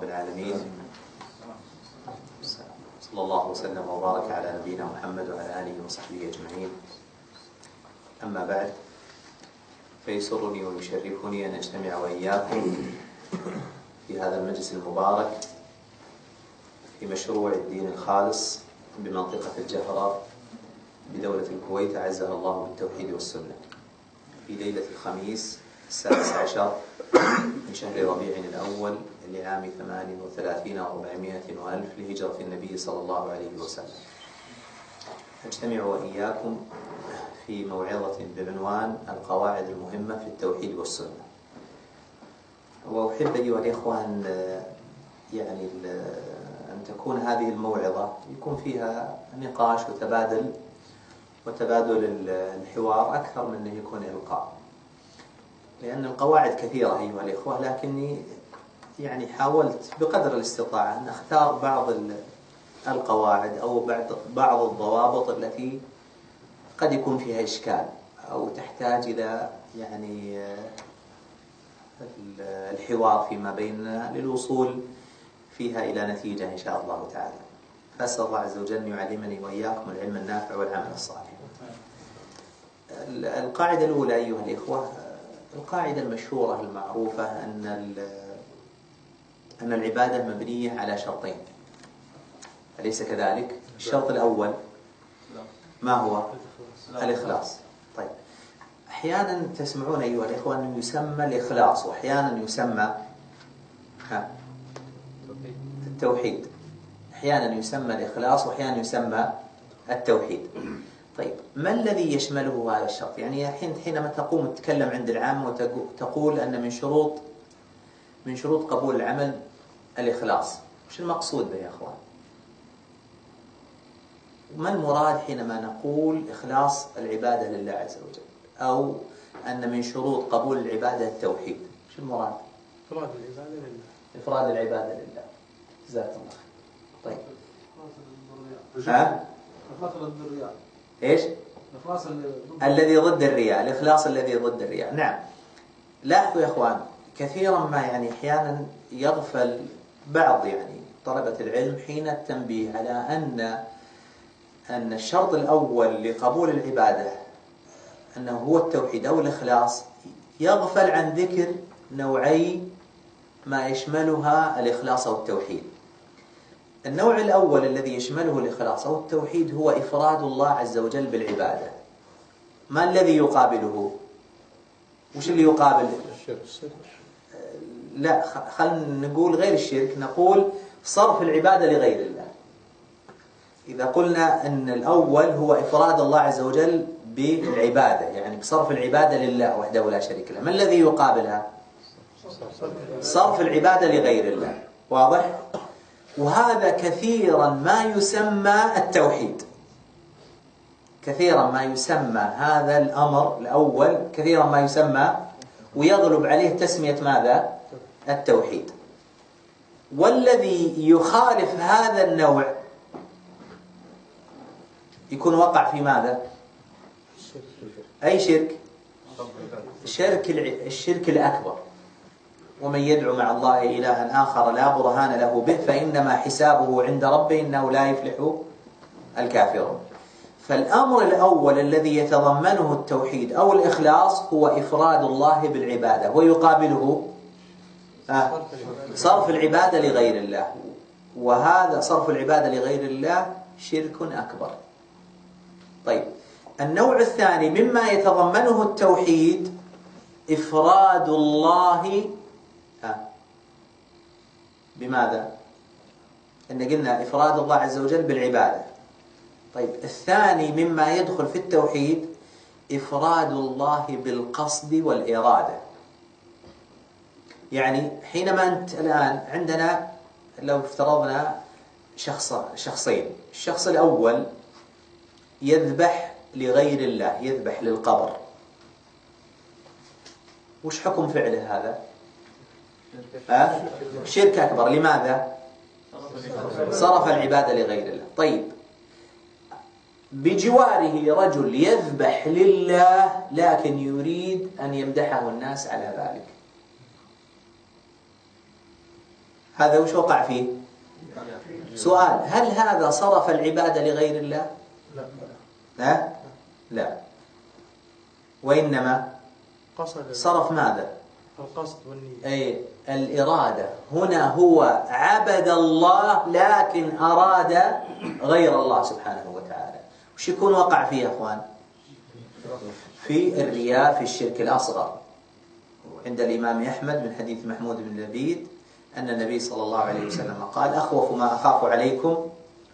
العالمين. صلى الله وسلم وبارك على نبينا محمد وعلى آله وصحبه أجمعين. أما بعد، فيسرني ويشرفني أن أجتمع وإياكم في هذا المجلس المبارك في مشروع الدين الخالص بمنطقة الجهرة بدولة الكويت، أعزها الله بالتوحيد والسنة، في ليلة الخميس 16 من شهر ربيع الأول لعام 38 و400 وألف لهجرة النبي صلى الله عليه وسلم. أجتمع وإياكم في موعظة بعنوان القواعد المهمة في التوحيد والسنة. وأحب أيها الإخوة أن تكون هذه الموعظة يكون فيها نقاش وتبادل الحوار أكثر من أنه يكون إلقاء، لأن القواعد كثيرة أيها الإخوة، لكني حاولت بقدر الاستطاعة أن أختار بعض القواعد أو بعض الضوابط التي قد يكون فيها إشكال أو تحتاج إلى الحوار فيما بيننا للوصول فيها إلى نتيجة إن شاء الله تعالى. فأسأل الله عز وجل أن يعلمني وإياكم العلم النافع والعمل الصالح. القاعدة الأولى أيها الإخوة، القاعدة المشهورة المعروفة أن العبادة مبنية على شرطين، أليس كذلك؟ الشرط الأول ما هو؟ الإخلاص. طيب، أحيانا تسمعون أيها الإخوة أنه يسمى الإخلاص، وأحيانا يسمى التوحيد. أحيانا يسمى الإخلاص وأحيانا يسمى التوحيد. طيب، ما الذي يشمله هذا الشرط؟ حينما تقوم تتكلم عند العامة وتقول أن من شروط قبول العمل الإخلاص، وش المقصود به يا أخوان؟ ما المراد حينما نقول إخلاص العبادة لله عز وجل، أو أن من شروط قبول العبادة التوحيد؟ شو المراد؟ إفراد العبادة لله. إفراد العبادة لله. جزاك الله خير. طيب، إخلاص ضد الرياء. إيش؟ إخلاص الذي ضد الرياء، الإخلاص الذي ضد الرياء. نعم. لاحظوا يا إخوان، كثيرا ما أحيانا يغفل بعض طلبة العلم حين التنبيه على أن الشرط الأول لقبول العبادة أنه هو التوحيد أو الإخلاص، يغفل عن ذكر نوعي ما يشملها الإخلاص أو التوحيد. النوع الأول الذي يشمله الإخلاص أو التوحيد هو إفراد الله عز وجل بالعبادة. ما الذي يقابله؟ وش اللي يقابل؟ الشرك. لا، خلنا نقول غير الشرك، نقول صرف العبادة لغير الله. إذا قلنا أن الأول هو إفراد الله عز وجل بالعبادة، بصرف العبادة لله وحده لا شريك له، ما الذي يقابلها؟ صرف العبادة لغير الله. واضح؟ وهذا كثيرا ما يسمى التوحيد. كثيرا ما يسمى هذا الأمر الأول، كثيرا ما يسمى ويغلب عليه تسمية ماذا؟ التوحيد. والذي يخالف هذا النوع يكون وقع في ماذا؟ أي شرك؟ الشرك الأكبر. ومن يدعو مع الله إلها آخر لا برهان له به فإنما حسابه عند ربه إنه لا يفلح الكافرون. فالأمر الأول الذي يتضمنه التوحيد أو الإخلاص هو إفراد الله بالعبادة، ويقابله صرف العبادة لغير الله، وهذا صرف العبادة لغير الله شرك أكبر. طيب، النوع الثاني مما يتضمنه التوحيد إفراد الله بماذا؟ إن قلنا إفراد الله عز وجل بالعبادة. طيب، الثاني مما يدخل في التوحيد إفراد الله بالقصد والإرادة. حينما أنت الآن عندنا لو افترضنا شخصين، الشخص الأول يذبح لغير الله، يذبح للقبر، وش حكم فعله هذا؟ شرك أكبر. لماذا؟ صرف العبادة لغير الله. طيب، بجواره رجل يذبح لله لكن يريد أن يمدحه الناس على ذلك، هذا وش وقع فيه؟ سؤال: هل هذا صرف العبادة لغير الله؟ لا. لا، وإنما صرف ماذا؟ القصد والنية. أي الإرادة. هنا هو عبد الله لكن أراد غير الله سبحانه وتعالى. وش يكون وقع فيه يا أخوان؟ في الرياء، في الشرك الأصغر. عند الإمام أحمد من حديث محمود بن لبيد أن النبي صلى الله عليه وسلم قال: أخوف ما أخاف عليكم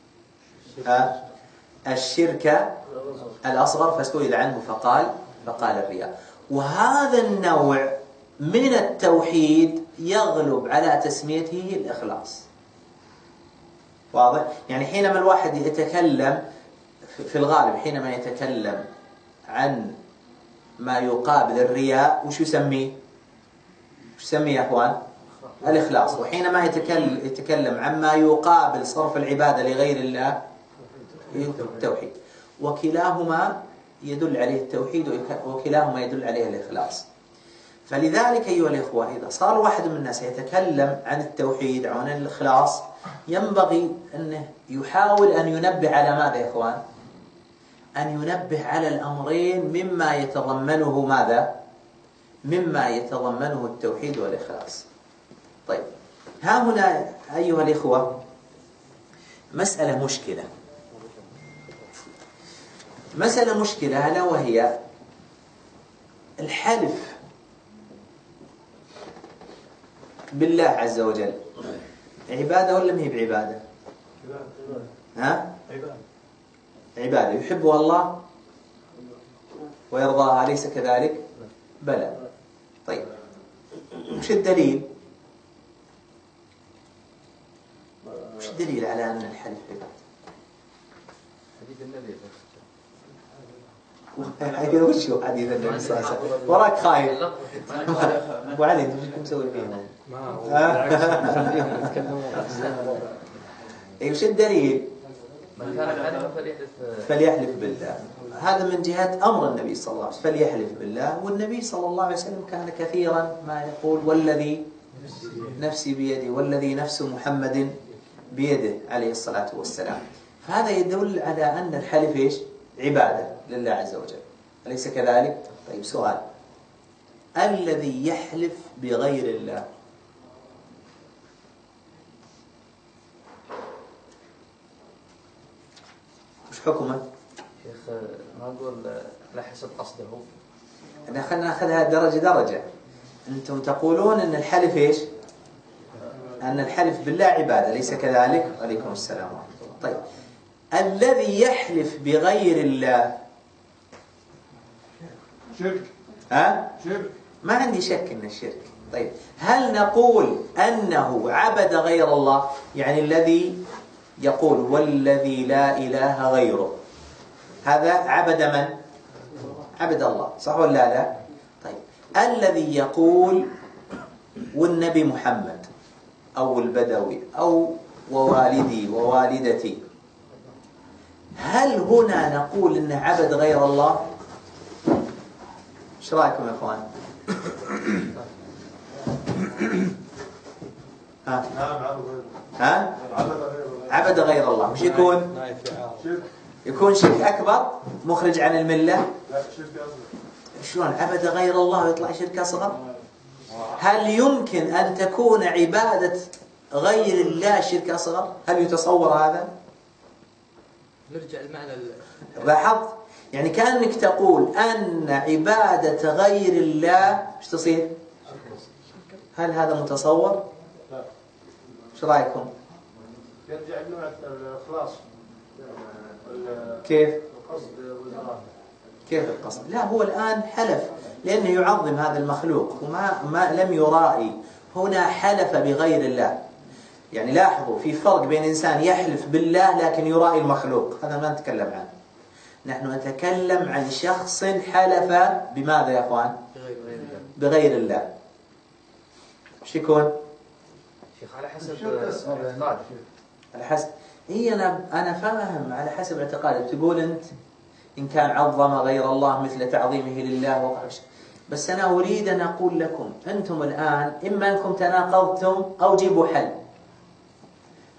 الشرك الأصغر، فسئل عنه فقال الرياء. وهذا النوع من التوحيد يغلب على تسميته الإخلاص. واضح؟ يعني حينما الواحد يتكلم في الغالب، حينما يتكلم عن ما يقابل الرياء، وش يسميه يا أخوان؟ الإخلاص. وحينما يتكلم عن ما يقابل صرف العبادة لغير الله، التوحيد. وكلاهما يدل عليه التوحيد، وكلاهما يدل عليه الإخلاص. فلذلك أيها الإخوة، إذا صار واحد من الناس يتكلم عن التوحيد أو عن الإخلاص، ينبغي أنه يحاول أن ينبه على ماذا يا إخوان؟ أن ينبه على الأمرين مما يتضمنه ماذا؟ مما يتضمنه التوحيد والإخلاص. طيب، ها هنا أيها الإخوة مسألة مشكلة، ألا وهي الحلف بالله عز وجل. عبادة ولا ما هي بعبادة؟ عبادة يحبها الله ويرضاها، أليس كذلك؟ بلى. طيب، وش الدليل؟ وش الدليل على أن الحلف عبادة؟ حديث النبي وش هو حديث النبي صلى الله عليه وسلم؟ وراك خايف أبو علي، أنت وش مسوي فينا؟ وش الدليل؟ من كان حلفا فليحلف بالله. هذا من جهة أمر النبي صلى الله عليه وسلم، فليحلف بالله. والنبي صلى الله عليه وسلم كان كثيرا ما يقول: والذي نفسي بيده، والذي نفس محمد بيده عليه الصلاة والسلام. فهذا يدل على أن الحلف إيش؟ عبادة لله عز وجل، أليس كذلك؟ طيب، سؤال: الذي يحلف بغير الله وش حكمه؟ شيخ، ما نقول على حسب قصده. خلينا ناخذها درجة. أنتم تقولون أن الحلف إيش؟ أن الحلف بالله عبادة، أليس كذلك؟ عليكم السلام ورحمة الله. طيب، الذي يحلف بغير الله شرك. شرك. ما عندي شك أن الشرك. طيب، هل نقول أنه عبد غير الله؟ يعني الذي يقول: والذي لا إله غيره، هذا عبد من؟ عبد الله، صح ولا لا؟ طيب، الذي يقول: والنبي محمد أو البدوي أو ووالدي ووالدتي، هل هنا نقول إنه عبد غير الله؟ ايش رايكم يا اخوان؟ عبد غير الله. وش يكون؟ يكون شرك اكبر مخرج عن المله. لا، شرك اصغر. شلون عبد غير الله ويطلع شرك اصغر؟ هل يمكن ان تكون عباده غير الله شرك اصغر؟ هل يتصور هذا؟ نرجع المعنى لاحظت؟ يعني كأنك تقول أن عبادة غير الله ايش تصير؟ هل هذا متصور؟ لا. ايش رأيكم؟ يرجع لنوع الإخلاص. كيف؟ القصد والإرادة. كيف القصد؟ لا، هو الآن حلف لأنه يعظم هذا المخلوق وما لم يرائي. هنا حلف بغير الله. يعني لاحظوا، في فرق بين إنسان يحلف بالله لكن يرائي المخلوق، هذا ما نتكلم عنه. نحن نتكلم عن شخص حلف بماذا يا أخوان؟ بغير الله. ايش يكون؟ شيخ، على حسب اعتقاد. على حسب. أنا فاهم على حسب اعتقادك. تقول أنت إن كان عظم غير الله مثل تعظيمه لله وقرش. بس أنا أريد أن أقول لكم، أنتم الآن إما أنكم تناقضتم أو جيبوا حل.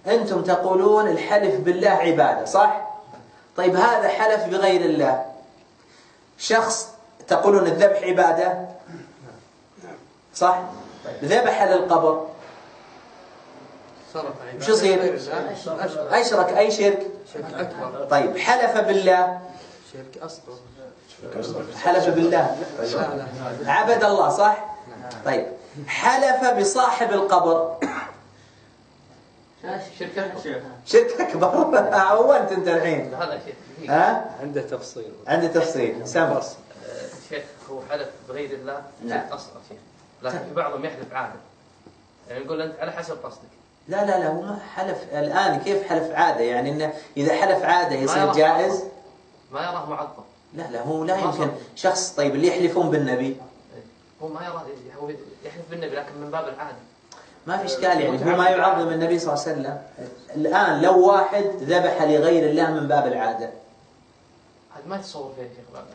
أنتم تقولون الحلف بالله عبادة، صح؟ طيب هذا حلف بغير الله، شخص تقولون الذبح عبادة، صح؟ ذبح للقبر، وش يصير؟ أشرك. أي شرك؟ شرك أكبر. طيب حلف بالله، شرك أصغر. حلف بالله عبد الله، صح؟ طيب حلف بصاحب القبر، شرك أكبر. شرك أكبر. عونت أنت الحين. هذا شرك. ها؟ عنده تفصيل. عنده تفصيل. سامر. شرك هو حلف بغير الله، نعم. شرك أصغر شيء. لكن في بعضهم يحلف عادة، يعني نقول أنت على حسب قصدك. لا هو ما حلف الآن. كيف حلف عادة؟ يعني إنه إذا حلف عادة يصير جائز؟ ما يراه معظم. لا هو لا يمكن شخص. طيب اللي يحلفون بالنبي هو ما يراه، هو يحلف بالنبي لكن من باب العادة. ما في إشكال، يعني هو ما يعظم النبي صلى الله عليه وسلم. الآن لو واحد ذبح لغير الله من باب العادة، هذا ما يتصور فيه يا شيخ بعد.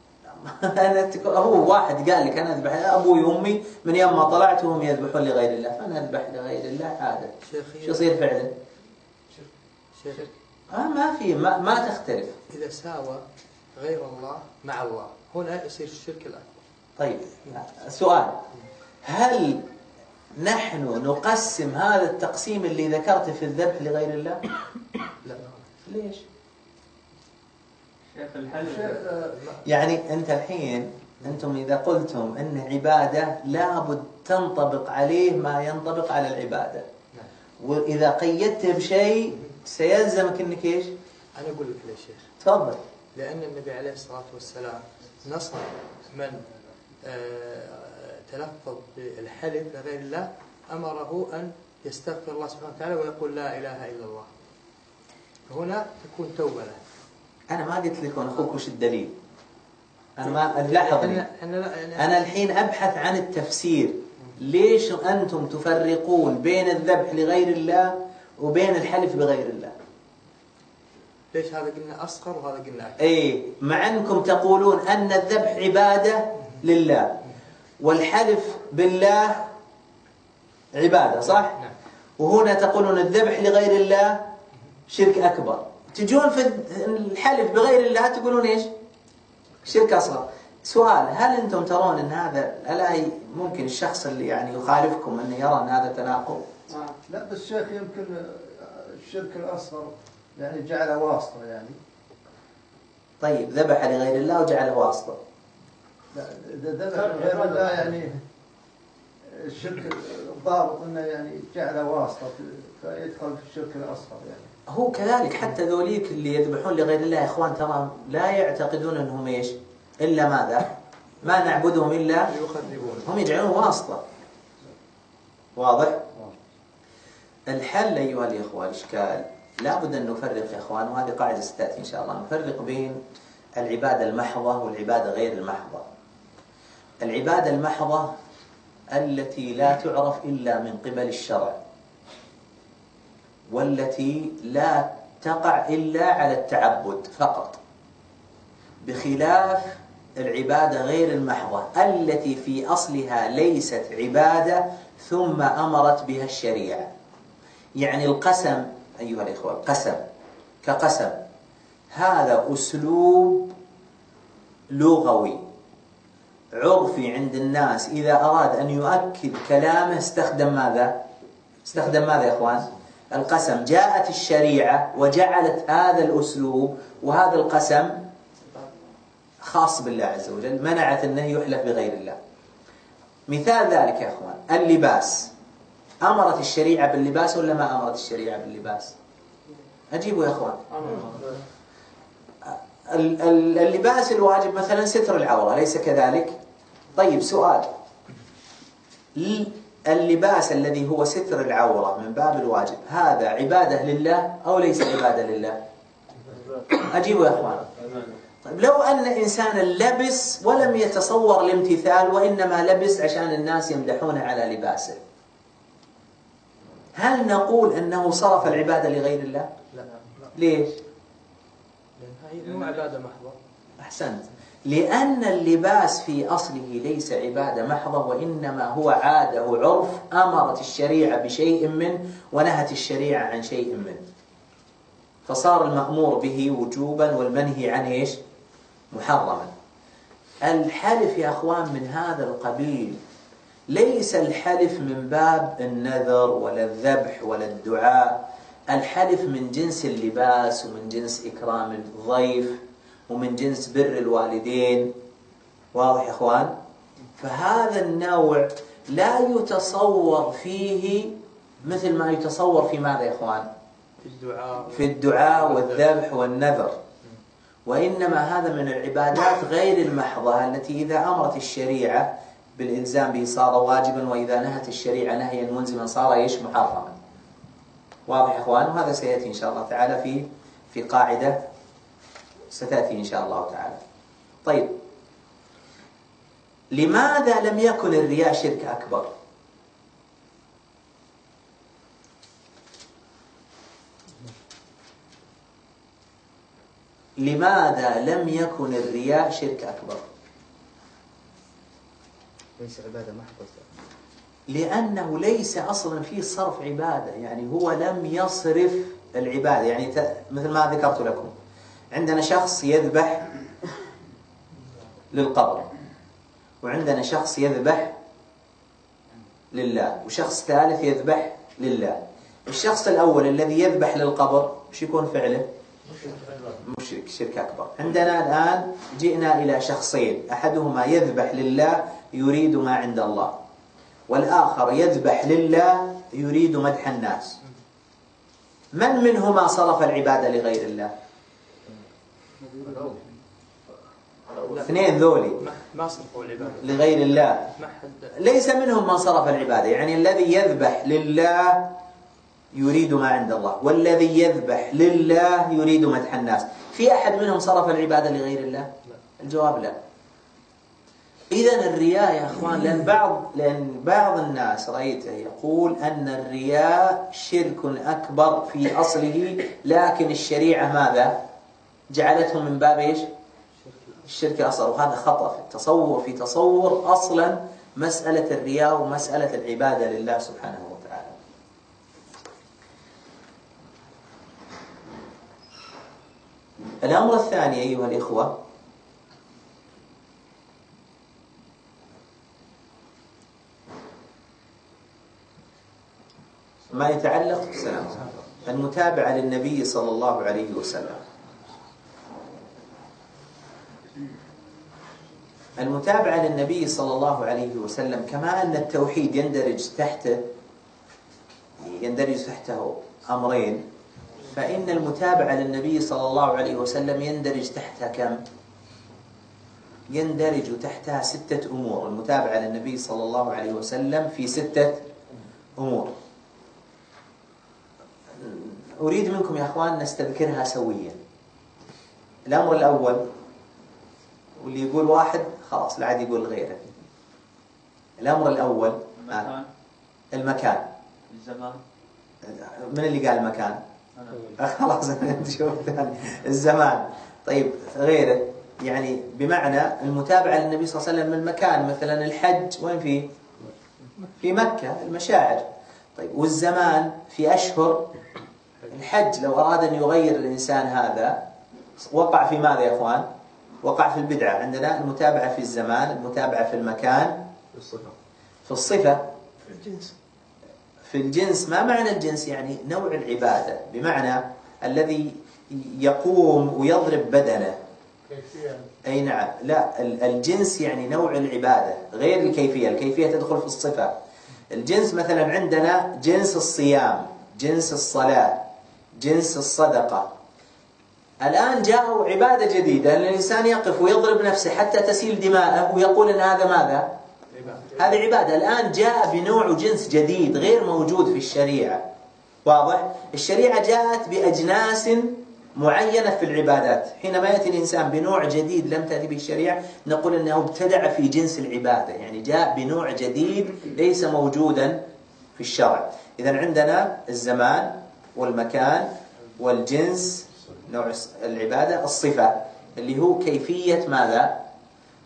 هو واحد قال لك أنا أذبح أبوي وأمي من يوم ما طلعت وهم يذبحون لغير الله، فأنا أذبح لغير الله عادة. شو يصير فعلا؟ شرك. ما في ما تختلف. إذا ساوى غير الله مع الله هنا يصير الشرك الأكبر. طيب سؤال، هل نحن نقسم هذا التقسيم اللي ذكرته في الذبح لغير الله؟ لا. ليش؟ شيخ الحلف يعني أنت الحين أنتم إذا قلتم أن عبادة لابد تنطبق عليه ما ينطبق على العبادة، وإذا قيدته بشيء سيلزمك أنك إيش؟ أنا أقول لك ليش شيخ. تفضل. لأن النبي عليه الصلاة والسلام نصر من تلفظ بالحلف لغير الله، أمره أن يستغفر الله سبحانه وتعالى ويقول لا إله إلا الله. هنا تكون توبة له. أنا ما قلت لكم أخوك وش الدليل. أنا ما لاحظني. أنا الحين أبحث عن التفسير. ليش أنتم تفرقون بين الذبح لغير الله وبين الحلف بغير الله؟ ليش هذا قلنا أصغر وهذا قلنا أكبر؟ إيه، مع أنكم تقولون أن الذبح عبادة لله والحلف بالله عبادة، صح؟ نعم. وهنا تقولون الذبح لغير الله شرك أكبر. تجون في الحلف بغير الله تقولون إيش؟ شرك أصغر. سؤال، هل أنتم ترون أن هذا ألا ممكن الشخص اللي يعني يخالفكم أن يرى أن هذا تناقض؟ لا بس شيخ يمكن الشرك الأصغر يعني جعله واسطة يعني. طيب ذبح لغير الله وجعله واسطة. لا إذا ذبح لغير الله يعني الشرك الضابط أنه يعني جعله واسطة فيدخل في الشرك الأصغر يعني. هو كذلك حتى ذوليك اللي يذبحون لغير الله يا إخوان ترى لا يعتقدون أنهم إيش إلا ماذا؟ ما نعبدهم إلا هم يجعلون واسطة. واضح؟ الحل أيها الإخوة الإشكال لا بد أن نفرق يا إخوان، وهذه قاعدة ستأتي إن شاء الله، نفرق بين العبادة المحضة والعبادة غير المحضة. العبادة المحضة التي لا تعرف إلا من قبل الشرع، والتي لا تقع إلا على التعبد فقط، بخلاف العبادة غير المحضة التي في أصلها ليست عبادة ثم أمرت بها الشريعة. يعني القسم أيها الإخوة، القسم كقسم هذا أسلوب لغوي عرفي عند الناس، إذا أراد أن يؤكد كلامه استخدم ماذا؟ استخدم ماذا يا إخوان؟ القسم. جاءت الشريعة وجعلت هذا الأسلوب وهذا القسم خاص بالله عز وجل، منعت أنه يحلف بغير الله. مثال ذلك يا إخوان اللباس، أمرت الشريعة باللباس ولا ما أمرت الشريعة باللباس؟ أجيبوا يا إخوان. اللباس الواجب مثلا ستر العورة، ليس كذلك؟ طيب سؤال، اللباس الذي هو ستر العورة من باب الواجب هذا عبادة لله أو ليس عبادة لله؟ أجيبوا يا إخوان. طيب لو أن إنسانا لبس ولم يتصور الامتثال وإنما لبس عشان الناس يمدحونه على لباسه، هل نقول أنه صرف العبادة لغير الله؟ لا. ليش؟ لأن هي مو عبادة محضة. أحسنت. لأن اللباس في أصله ليس عبادة محضة، وإنما هو عادة وعرف أمرت الشريعة بشيء منه ونهت الشريعة عن شيء منه، فصار المأمور به وجوبا والمنهي عنه إيش؟ محرما. الحلف يا أخوان من هذا القبيل ليس الحلف من باب النذر ولا الذبح ولا الدعاء، الحلف من جنس اللباس ومن جنس إكرام الضيف ومن جنس بر الوالدين. واضح يا أخوان؟ فهذا النوع لا يتصور فيه مثل ما يتصور في ماذا يا أخوان؟ في الدعاء والذبح والنذر، وإنما هذا من العبادات غير المحضة التي إذا أمرت الشريعة بالإلزام به صار واجبا، وإذا نهت الشريعة نهيا ملزما صار إيش؟ محرما. واضح يا أخوان؟ وهذا سيأتي إن شاء الله تعالى في قاعدة ستأتي إن شاء الله تعالى. طيب، لماذا لم يكن الرياء شرك أكبر؟ لماذا لم يكن الرياء شرك أكبر؟ ليس عبادة محضة، لأنه ليس أصلا فيه صرف عبادة، يعني هو لم يصرف العبادة. يعني مثل ما ذكرت لكم، عندنا شخص يذبح للقبر، وعندنا شخص يذبح لله، وشخص ثالث يذبح لله. الشخص الأول الذي يذبح للقبر وش يكون فعله؟ مشرك، شرك أكبر. عندنا الآن جئنا إلى شخصين، أحدهما يذبح لله يريد ما عند الله، والآخر يذبح لله يريد مدح الناس. من منهما صرف العبادة لغير الله؟ اثنين ذولي ما صرفوا العبادة لغير الله، ليس منهم من صرف العبادة. يعني الذي يذبح لله يريد ما عند الله، والذي يذبح لله يريد مدح الناس. في أحد منهم صرف العبادة لغير الله؟ الجواب لا. إذن الرياء يا أخوان، لأن بعض الناس رأيته يقول أن الرياء شرك أكبر في أصله، لكن الشريعة ماذا؟ جعلته من باب إيش؟ الشرك أصغر. وهذا خطأ في تصور أصلا مسألة الرياء ومسألة العبادة لله سبحانه وتعالى. الأمر الثاني أيها الإخوة، ما يتعلق بالسلام المتابعة للنبي صلى الله عليه وسلم. المتابعة للنبي صلى الله عليه وسلم كما أن التوحيد يندرج تحته أمرين، فإن المتابعة للنبي صلى الله عليه وسلم يندرج تحتها كم؟ يندرج تحتها 6 أمور. المتابعة للنبي صلى الله عليه وسلم في 6 أمور. أريد منكم يا أخوان نستذكرها سويا. الأمر الأول، واللي يقول واحد خلاص لا عاد يقول غيره. الأمر الأول المكان. الزمان. من اللي قال المكان؟ خلاص نشوف ثاني. الزمان. طيب غيره، يعني بمعنى المتابعة للنبي صلى الله عليه وسلم المكان، مثلا الحج وين فيه؟ في مكة، المشاعر. طيب والزمان في أشهر الحج. لو أراد أن يغير الإنسان هذا وقع في ماذا يا أخوان؟ وقع في البدعة. عندنا المتابعة في الزمان، المتابعة في المكان، في الصفة، في الجنس. ما معنى الجنس؟ يعني نوع العبادة، بمعنى الذي يقوم ويضرب بدنه. أي نعم. لا، الجنس يعني نوع العبادة غير الكيفية. الكيفية تدخل في الصفة. الجنس مثلا عندنا جنس الصيام، جنس الصلاة، جنس الصدقة. الآن جاءوا عبادة جديدة، أن الإنسان يقف ويضرب نفسه حتى تسيل دماءه ويقول أن هذا ماذا؟ هذه عبادة. الآن جاء بنوع وجنس جديد غير موجود في الشريعة. واضح؟ الشريعة جاءت بأجناس معينة في العبادات. حينما يأتي الإنسان بنوع جديد لم تأتي به الشريعة نقول أنه ابتدع في جنس العبادة، يعني جاء بنوع جديد ليس موجودا في الشرع. إذن عندنا الزمان والمكان والجنس، نوع العبادة، الصفة اللي هو كيفية ماذا؟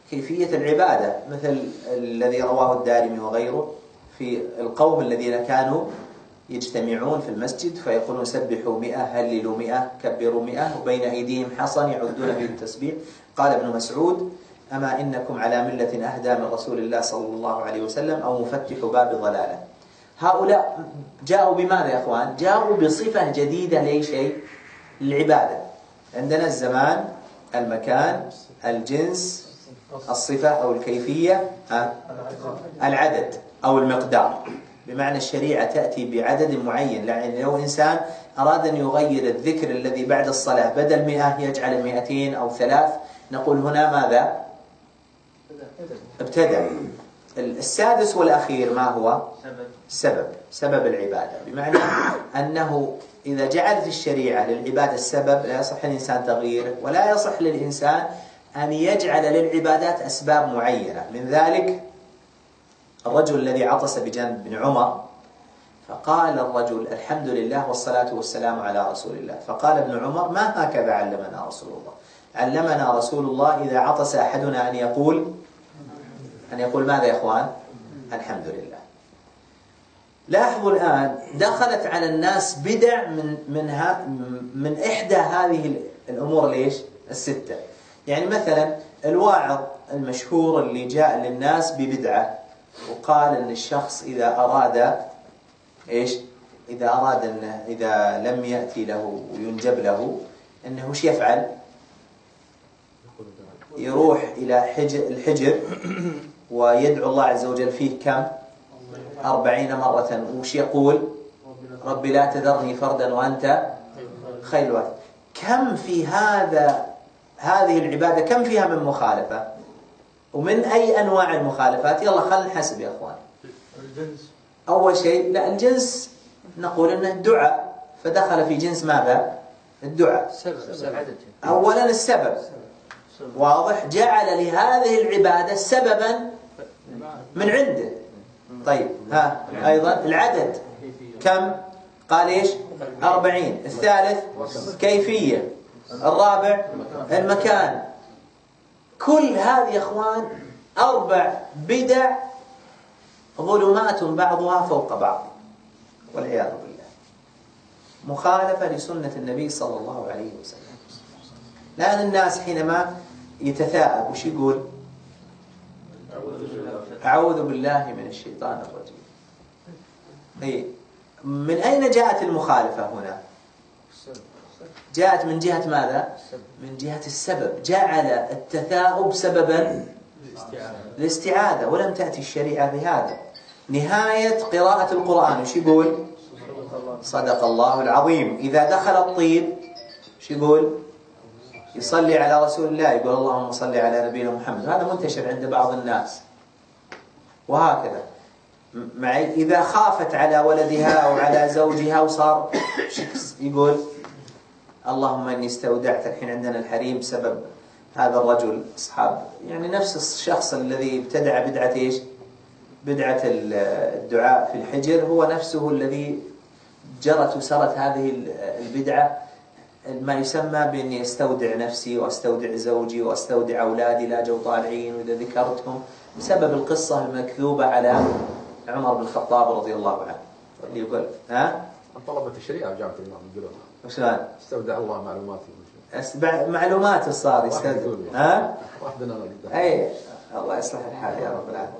كيفية العبادة، مثل الذي رواه الدارمي وغيره في القوم الذين كانوا يجتمعون في المسجد فيقولون سبحوا 100 هللوا 100 كبروا 100 وبين أيديهم حصن يعدون به التسبيح. قال ابن مسعود: أما إنكم على ملة أهدى من رسول الله صلى الله عليه وسلم أو مفتح باب ضلالة. هؤلاء جاءوا بماذا يا أخوان؟ جاءوا بصفة جديدة لشيء للعبادة. عندنا الزمان، المكان، الجنس، الصفة أو الكيفية، العدد أو المقدار. بمعنى الشريعة تأتي بعدد معين، يعني لو إنسان أراد أن يغير الذكر الذي بعد الصلاة بدل 100 يجعل 200 أو 3، نقول هنا ماذا؟ ابتدأ. السادس والأخير ما هو؟ سبب العبادة، بمعنى أنه إذا جعلت الشريعة للعبادة السبب لا يصح للإنسان تغييره، ولا يصح للإنسان أن يجعل للعبادات أسباب معينة. من ذلك الرجل الذي عطس بجنب بن عمر، فقال الرجل: الحمد لله والصلاة والسلام على رسول الله. فقال ابن عمر: ما هكذا علمنا رسول الله. علمنا رسول الله إذا عطس أحدنا أن يقول ماذا يا أخوان؟ الحمد لله. لاحظوا الآن دخلت على الناس بدع من إحدى هذه الأمور ليش؟ الستة. يعني مثلا الواعظ المشهور اللي جاء للناس ببدعة وقال أن الشخص إذا أراد أنه إذا لم يأتي له وينجب له أنه وش يفعل؟ يروح إلى الحجر ويدعو الله عز وجل فيه كم؟ 40 مرة. وش يقول؟ ربي لا تذرني فردا وأنت خير الوارث. كم في هذه العبادة كم فيها من مخالفة؟ ومن أي أنواع المخالفات؟ يلا خلينا نحسب يا أخوان. الجنس أول شيء، لا الجنس نقول أنه الدعاء، فدخل في جنس ماذا؟ الدعاء. أولا السبب واضح، جعل لهذه العبادة سببا من عنده. طيب أيضا العدد كم؟ قال إيش؟ 40. الثالث كيفية. الرابع المكان. كل هذه يا أخوان 4 بدع ظلمات بعضها فوق بعض والعياذ بالله، مخالفة لسنة النبي صلى الله عليه وسلم. لأن الناس حينما يتثاءب وش يقول؟ أعوذ بالله من الشيطان الرجيم. من أين جاءت المخالفة هنا؟ جاءت من جهة ماذا؟ من جهة السبب. جعل التثاؤب سببا الاستعاذة، ولم تأتي الشريعة بهذا. نهاية قراءة القرآن وش يقول؟ صدق الله العظيم. إذا دخل الطيب وش يقول؟ يصلي على رسول الله، يقول اللهم صل على نبينا محمد. هذا منتشر عند بعض الناس. وهكذا معي إذا خافت على ولدها أو على زوجها وصار يقول اللهم إني استودعت. الحين عندنا الحريم بسبب هذا الرجل أصحاب، يعني نفس الشخص الذي ابتدع بدعة إيش؟ بدعة الدعاء في الحجر هو نفسه الذي جرت وسرت هذه البدعة، ما يسمى بأني أستودع نفسي وأستودع زوجي وأستودع أولادي لا جو طالعين وإذا ذكرتهم، بسبب القصة المكذوبة على عمر بن الخطاب رضي الله عنه اللي يقول طلبة الشريعة بجامعة الإمام يقولون وشلون؟ استودع الله معلوماتي. معلومات صار يستودع. واحدنا أي الله يصلح الحال يا رب العالمين.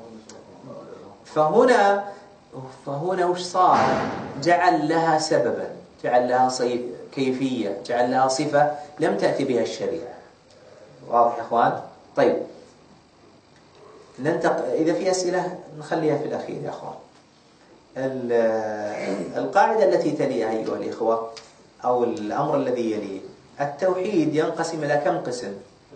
فهنا وش صار؟ جعل لها سببا، جعل لها كيفية، جعل لها صفة لم تأتي بها الشريعة. واضح يا أخوان؟ طيب إذا في أسئلة نخليها في الأخير يا أخوان. القاعدة التي تليها أيها الإخوة أو الأمر الذي يليه، التوحيد ينقسم إلى كم قسم؟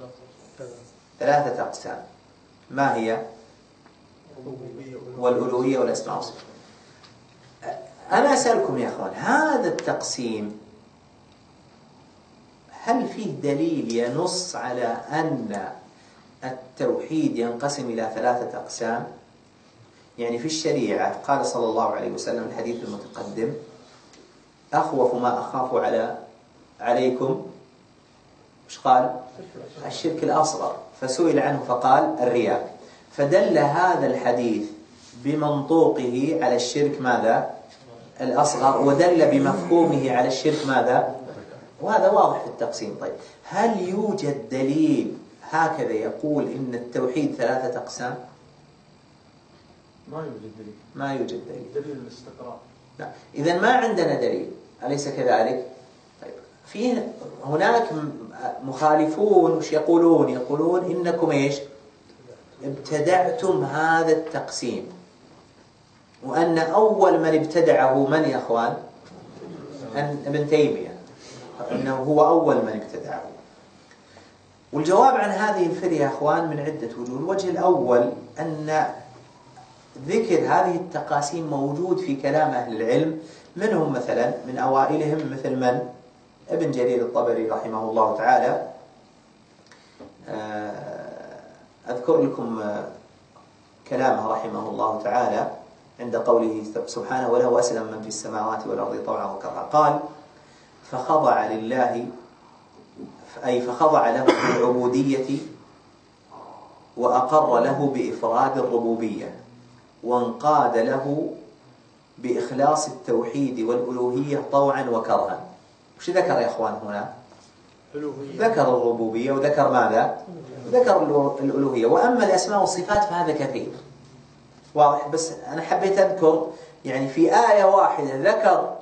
3 أقسام. ما هي؟ والألوهية والأسماء والصفات. أنا أسألكم يا أخوان، هذا التقسيم هل فيه دليل ينص على أن التوحيد ينقسم إلى 3 أقسام؟ يعني في الشريعة قال صلى الله عليه وسلم الحديث المتقدم: أخوف ما أخاف عليكم وش قال؟ الشرك الأصغر، فسئل عنه فقال الرياء. فدل هذا الحديث بمنطوقه على الشرك ماذا؟ الأصغر، ودل بمفهومه على الشرك ماذا؟ وهذا واضح في التقسيم. طيب هل يوجد دليل هكذا يقول إن التوحيد 3 أقسام؟ ما يوجد دليل. ما يوجد دليل. دليل الاستقراء. لا، إذن ما عندنا دليل، أليس كذلك؟ طيب فيه هناك مخالفون وش يقولون؟ يقولون إنكم إيش؟ ابتدعتم هذا التقسيم، وأن أول من ابتدعه من يا أخوان؟ ابن تيمية، أنه هو أول من ابتدعه. والجواب عن هذه الفرية يا أخوان من عدة وجوه. الوجه الأول أن ذكر هذه التقاسيم موجود في كلام أهل العلم، منهم مثلا من أوائلهم مثل من؟ ابن جرير الطبري رحمه الله تعالى. أذكر لكم كلامه رحمه الله تعالى عند قوله سبحانه وله أسلم من في السماوات والأرض طوعا وكرها. قال فخضع لله، أي فخضع له بالعبودية وأقر له بإفراد الربوبية، وانقاد له بإخلاص التوحيد والألوهية طوعا وكرها. وش ذكر يا أخوان هنا؟ ذكر الربوبية وذكر ماذا؟ ذكر الألوهية. وأما الأسماء والصفات فهذا كثير واضح، بس أنا حبيت أذكر يعني في آية واحدة ذكر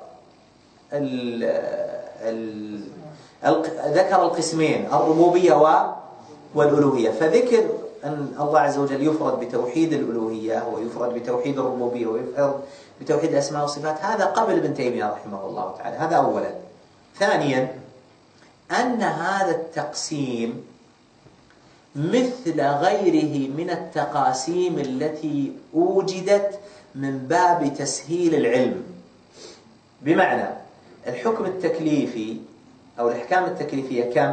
ذكر القسمين الربوبية والألوهية، فذكر أن الله عز وجل يفرد بتوحيد الألوهية ويفرد بتوحيد الربوبية ويفرد بتوحيد الأسماء والصفات. هذا قبل ابن تيمية رحمه الله تعالى، هذا أولا. ثانيا أن هذا التقسيم مثل غيره من التقاسيم التي أوجدت من باب تسهيل العلم، بمعنى الحكم التكليفي أو الأحكام التكليفية كم؟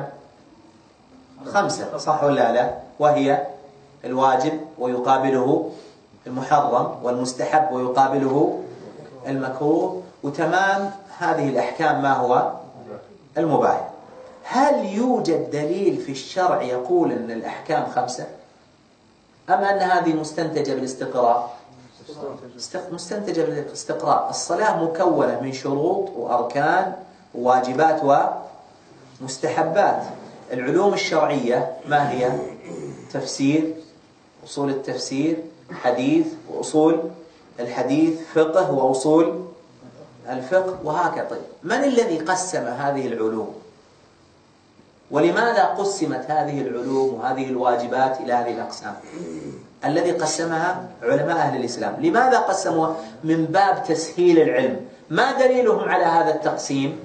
5 صح ولا لا؟ وهي الواجب ويقابله المحرم، والمستحب ويقابله المكروه، وتمام هذه الأحكام ما هو؟ المباح. هل يوجد دليل في الشرع يقول أن الأحكام 5؟ أم أن هذه مستنتجة بالاستقراء؟ مستنتجة بالاستقراء. الصلاة مكونة من شروط وأركان وواجبات ومستحبات. العلوم الشرعية ما هي؟ تفسير، أصول التفسير، حديث وأصول الحديث، فقه وأصول الفقه، وهكذا. طيب من الذي قسم هذه العلوم؟ ولماذا قسمت هذه العلوم وهذه الواجبات إلى هذه الأقسام؟ الذي قسمها علماء أهل الإسلام. لماذا قسموها؟ من باب تسهيل العلم. ما دليلهم على هذا التقسيم؟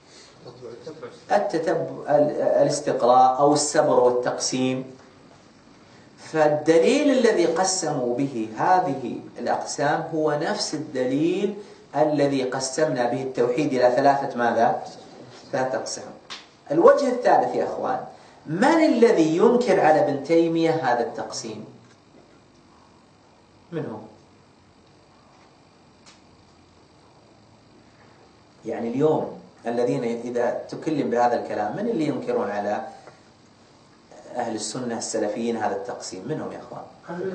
الاستقراء أو السبر والتقسيم. فالدليل الذي قسموا به هذه الأقسام هو نفس الدليل الذي قسمنا به التوحيد إلى 3 ماذا؟ 3 أقسام. الوجه الثالث يا أخوان، من الذي ينكر على ابن تيمية هذا التقسيم؟ من هو؟ يعني اليوم الذين إذا تكلم بهذا الكلام، من اللي ينكرون على أهل السنة السلفيين هذا التقسيم؟ منهم يا أخوان؟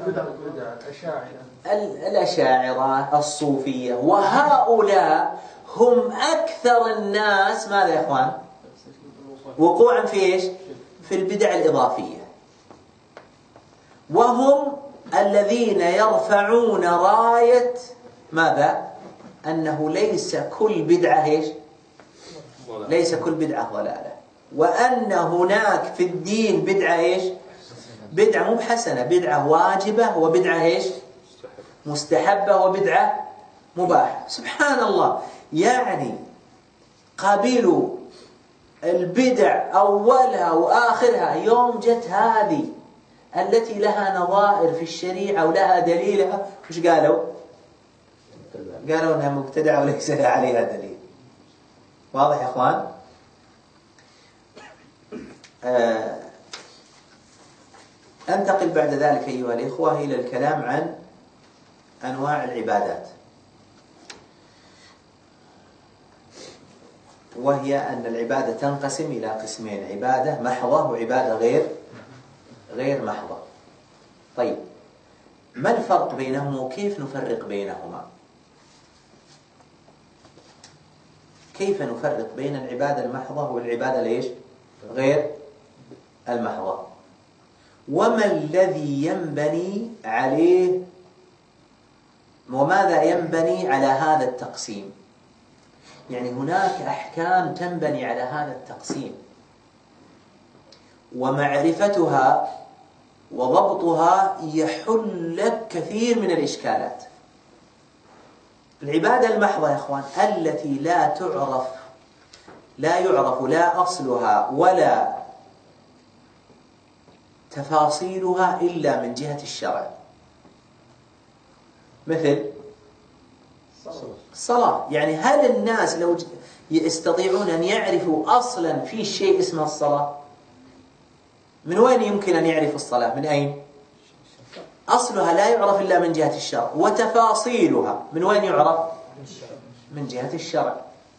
الأشاعرة، الصوفية، وهؤلاء هم أكثر الناس ماذا يا أخوان؟ وقوعا في إيش؟ في البدع الإضافية، وهم الذين يرفعون راية ماذا؟ أنه ليس كل بدعة إيش؟ ليس كل بدعة ضلالة، وأن هناك في الدين بدعة إيش؟ بدعة مو حسنة، بدعة واجبة، وبدعة إيش؟ مستحبة، وبدعة مباحة. سبحان الله، يعني قابلوا البدع أولها وآخرها. يوم جت هذه التي لها نظائر في الشريعة ولها دليلها، وش قالوا؟ قالوا أنها مبتدعة وليس عليها دليل. واضح يا أخوان؟ أنتقل بعد ذلك أيها الإخوة إلى الكلام عن أنواع العبادات. وهي أن العبادة تنقسم إلى قسمين: عبادة محضة وعبادة غير محضة. طيب، ما الفرق بينهما وكيف نفرق بينهما؟ كيف نفرق بين العبادة المحضة والعبادة ليش؟ غير المحضة؟ وما الذي ينبني عليه، وماذا ينبني على هذا التقسيم؟ يعني هناك أحكام تنبني على هذا التقسيم، ومعرفتها وضبطها يحل لك كثير من الإشكالات. العبادة المحضة يا أخوان التي لا يعرف لا أصلها ولا تفاصيلها إلا من جهة الشرع، مثل الصلاة. يعني هل الناس لو يستطيعون أن يعرفوا أصلا في شيء اسمه الصلاة؟ من وين يمكن أن يعرف الصلاة؟ من أين؟ أصلها لا يعرف إلا من جهة الشرع، وتفاصيلها من وين يعرف؟ من جهة الشرع.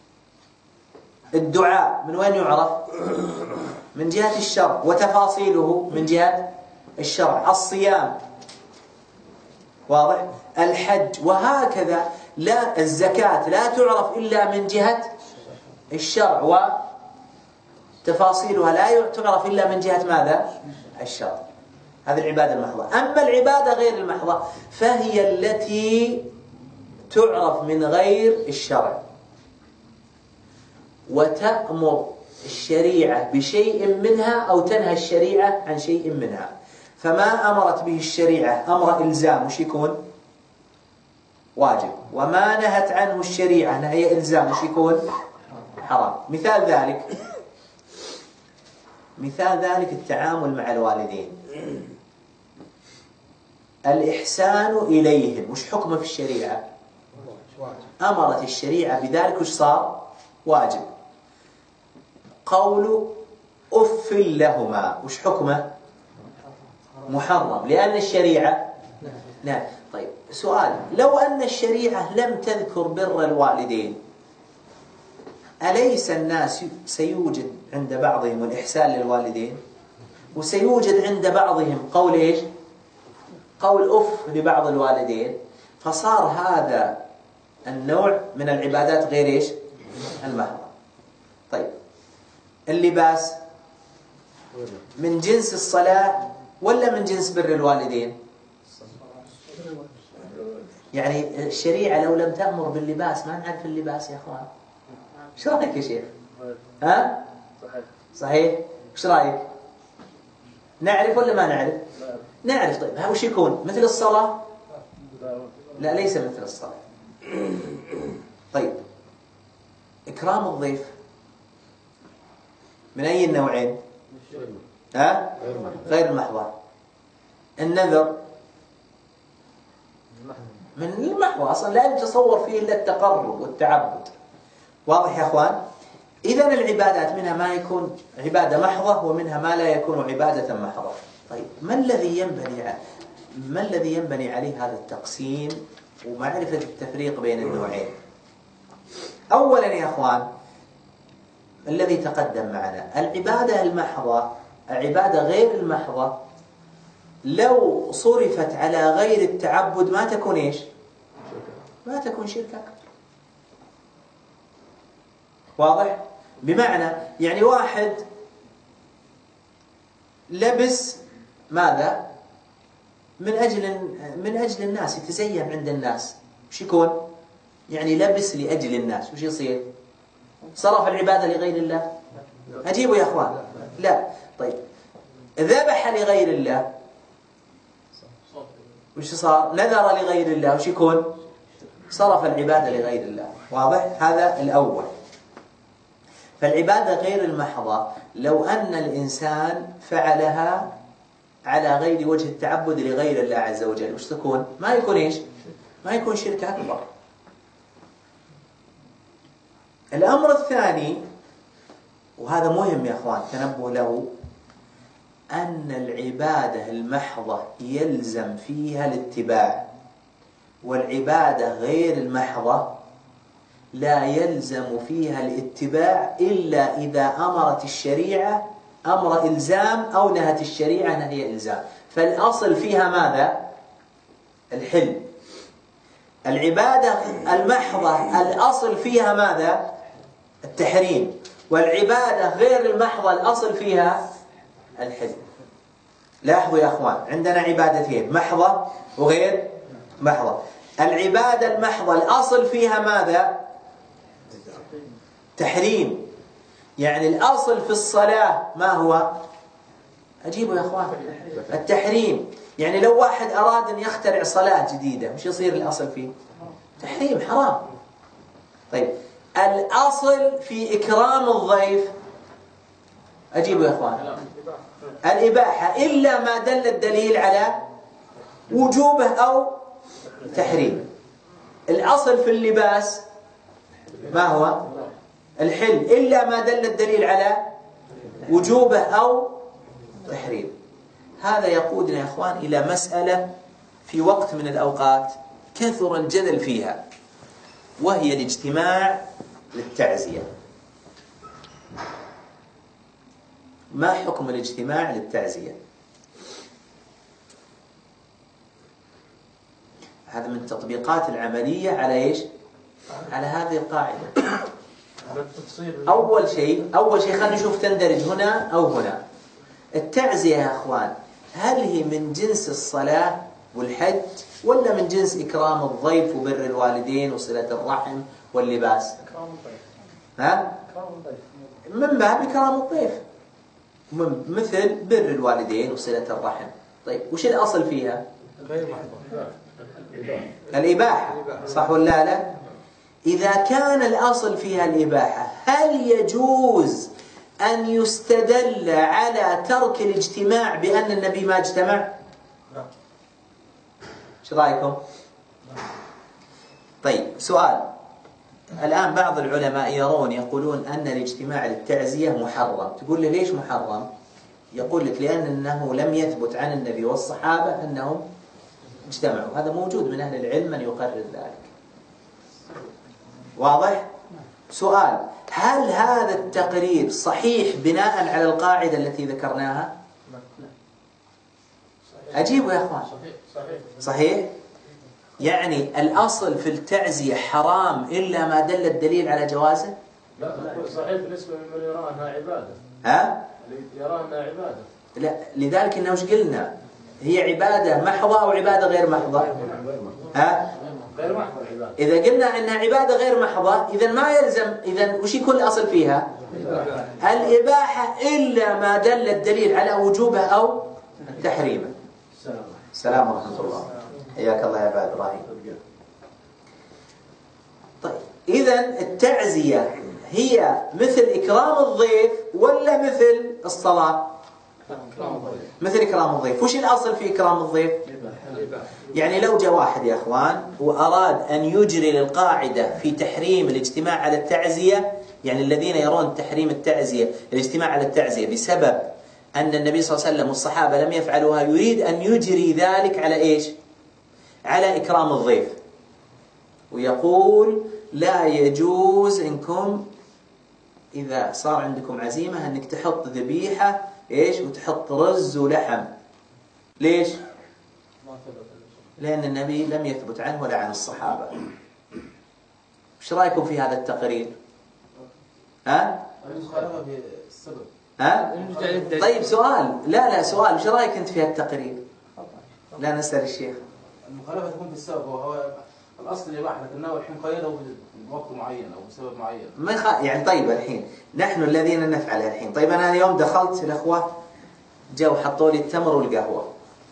الدعاء من وين يعرف؟ من جهة الشرع، وتفاصيله من جهة الشرع. الصيام واضح؟ الحج، وهكذا. لا، الزكاة لا تعرف إلا من جهة الشرع، وتفاصيلها لا تعرف إلا من جهة ماذا؟ الشرع. هذه العبادة المحضة. أما العبادة غير المحضة فهي التي تعرف من غير الشرع، وتأمر الشريعة بشيء منها أو تنهى الشريعة عن شيء منها. فما أمرت به الشريعة أمر إلزام وش يكون؟ واجب. وما نهت عنه الشريعة نهي إلزام وش يكون؟ حرام. مثال ذلك التعامل مع الوالدين. الإحسان إليهم وش حكمه في الشريعة؟ أمرت الشريعة بذلك وش صار؟ واجب. قول أف لهما وش حكمه؟ محرم، لأن الشريعة نعم. طيب، سؤال: لو أن الشريعة لم تذكر بر الوالدين، أليس الناس سيوجد عند بعضهم الإحسان للوالدين، وسيوجد عند بعضهم قول إيش؟ قول أف لبعض الوالدين، فصار هذا النوع من العبادات غير إيش؟ المحضة. طيب، اللباس من جنس الصلاة ولا من جنس بر الوالدين؟ يعني الشريعة لو لم تأمر باللباس ما نعرف اللباس يا أخوان. شو رأيك يا شيخ؟ ها؟ صحيح؟ وش رأيك؟ نعرف ولا ما نعرف؟ نعرف. طيب، ها وش يكون؟ مثل الصلاة؟ لا، ليس مثل الصلاة. طيب، إكرام الضيف من أي النوعين؟ ها؟ غير المحضة. النذر من المحضة، أصلا لا يتصور فيه إلا التقرب والتعبد. واضح يا أخوان؟ إذن العبادات منها ما يكون عبادة محضة ومنها ما لا يكون عبادة محضة. طيب، ما الذي ينبني عليه هذا التقسيم ومعرفة التفريق بين النوعين؟ أولا يا أخوان الذي تقدم معنا، العبادة المحضة، العبادة غير المحضة لو صرفت على غير التعبد ما تكون إيش؟ ما تكون شرك أكبر. واضح؟ بمعنى يعني واحد لبس ماذا؟ من أجل الناس، يتزين عند الناس، وش يكون؟ يعني لبس لأجل الناس، وش يصير؟ صرف العبادة لغير الله؟ أجيبوا يا أخوان. لا. طيب، ذبح لغير الله وش صار؟ نذر لغير الله، وش يكون؟ صرف العبادة لغير الله. واضح؟ هذا الأول. فالعبادة غير المحضة لو أن الإنسان فعلها على غير وجه التعبد لغير الله عز وجل، وش تكون؟ ما يكون إيش؟ ما يكون شرك أكبر. الأمر الثاني، وهذا مهم يا أخوان تنبه له، أن العبادة المحضة يلزم فيها الاتباع، والعبادة غير المحضة لا يلزم فيها الاتباع إلا إذا أمرت الشريعة أمر إلزام أو نهت الشريعة نهي إلزام. فالأصل فيها ماذا؟ الحل. العبادة المحضة الأصل فيها ماذا؟ التحريم. والعبادة غير المحضة الأصل فيها الحل. لاحظوا يا أخوان، عندنا عبادتين، محضة وغير محضة. العبادة المحضة الأصل فيها ماذا؟ تحريم. يعني الأصل في الصلاة ما هو؟ أجيبوا يا أخوان، التحريم. يعني لو واحد أراد أن يخترع صلاة جديدة وش يصير الأصل فيه؟ تحريم، حرام. طيب الأصل في إكرام الضيف، أجيبوا يا أخوان، الإباحة إلا ما دل الدليل على وجوبه أو تحريم. الأصل في اللباس ما هو؟ الحل إلا ما دل الدليل على وجوبه أو تحريم. هذا يقودنا يا أخوان إلى مسألة في وقت من الأوقات كثر الجدل فيها، وهي الاجتماع للتعزية. ما حكم الاجتماع للتعزية؟ هذا من التطبيقات العملية على إيش؟ على هذه القاعدة. أول شيء خلينا نشوف تندرج هنا أو هنا. التعزية يا أخوان هل هي من جنس الصلاة والحج ولا من جنس إكرام الضيف وبر الوالدين وصلة الرحم واللباس؟ ها؟ من باب إكرام الضيف، مثل بر الوالدين وصلة الرحم. طيب وش الأصل فيها؟ الإباحة، صح ولا لا؟ إذا كان الأصل فيها الإباحة هل يجوز أن يستدل على ترك الاجتماع بأن النبي ما اجتمع؟ ايش رأيكم؟ طيب سؤال، الآن بعض العلماء يقولون أن الاجتماع للتعزية محرم. تقول لي ليش محرم؟ يقول لك لأنه لم يثبت عن النبي والصحابة أنهم اجتمعوا. هذا موجود من أهل العلم من يقرر ذلك. واضح؟ سؤال، هل هذا التقرير صحيح بناء على القاعدة التي ذكرناها؟ أجيبوا يا أخوان. صحيح؟ يعني الأصل في التعزية حرام إلا ما دل الدليل على جوازه؟ لا صحيح بالنسبة لمن يرى أنها عبادة. ها؟ يرى أنها عبادة. لا، لذلك إنه وش قلنا؟ هي عبادة محضة أو عبادة غير محضة؟ ها؟ غير محضة العبادة. إذا قلنا أنها عبادة غير محضة إذن ما يلزم، إذن وش يكون الأصل فيها؟ الإباحة إلا ما دل الدليل على وجوبها أو تحريمه. السلام ورحمة الله. حياك الله يا أبا إبراهيم. طيب إذن التعزية هي مثل إكرام الضيف ولا مثل الصلاة؟ مثل إكرام الضيف. وش الأصل في إكرام الضيف؟ يعني لو جاء واحد يا أخوان وأراد أن يجري للقاعدة في تحريم الاجتماع على التعزية، يعني الذين يرون تحريم التعزية الاجتماع على التعزية بسبب أن النبي صلى الله عليه وسلم والصحابة لم يفعلوها، يريد أن يجري ذلك على إيش؟ على إكرام الضيف، ويقول لا يجوز إنكم إذا صار عندكم عزيمة أنك تحط ذبيحة إيش وتحط رز ولحم. ليش؟ لأن النبي لم يثبت عنه ولا عن الصحابة. وش رأيكم في هذا التقرير؟ ها؟ ها؟ طيب سؤال، لا سؤال، وش رأيك أنت في التقرير؟ لا نسأل الشيخ. المخالفة تكون بالسبب، وهو الأصل الإباحة لكنه الحين قيده بوقت معين أو بسبب معين. ما يعني طيب الحين نحن الذين نفعل الحين. طيب أنا اليوم دخلت الأخوة جاءوا حطوا لي التمر والقهوة.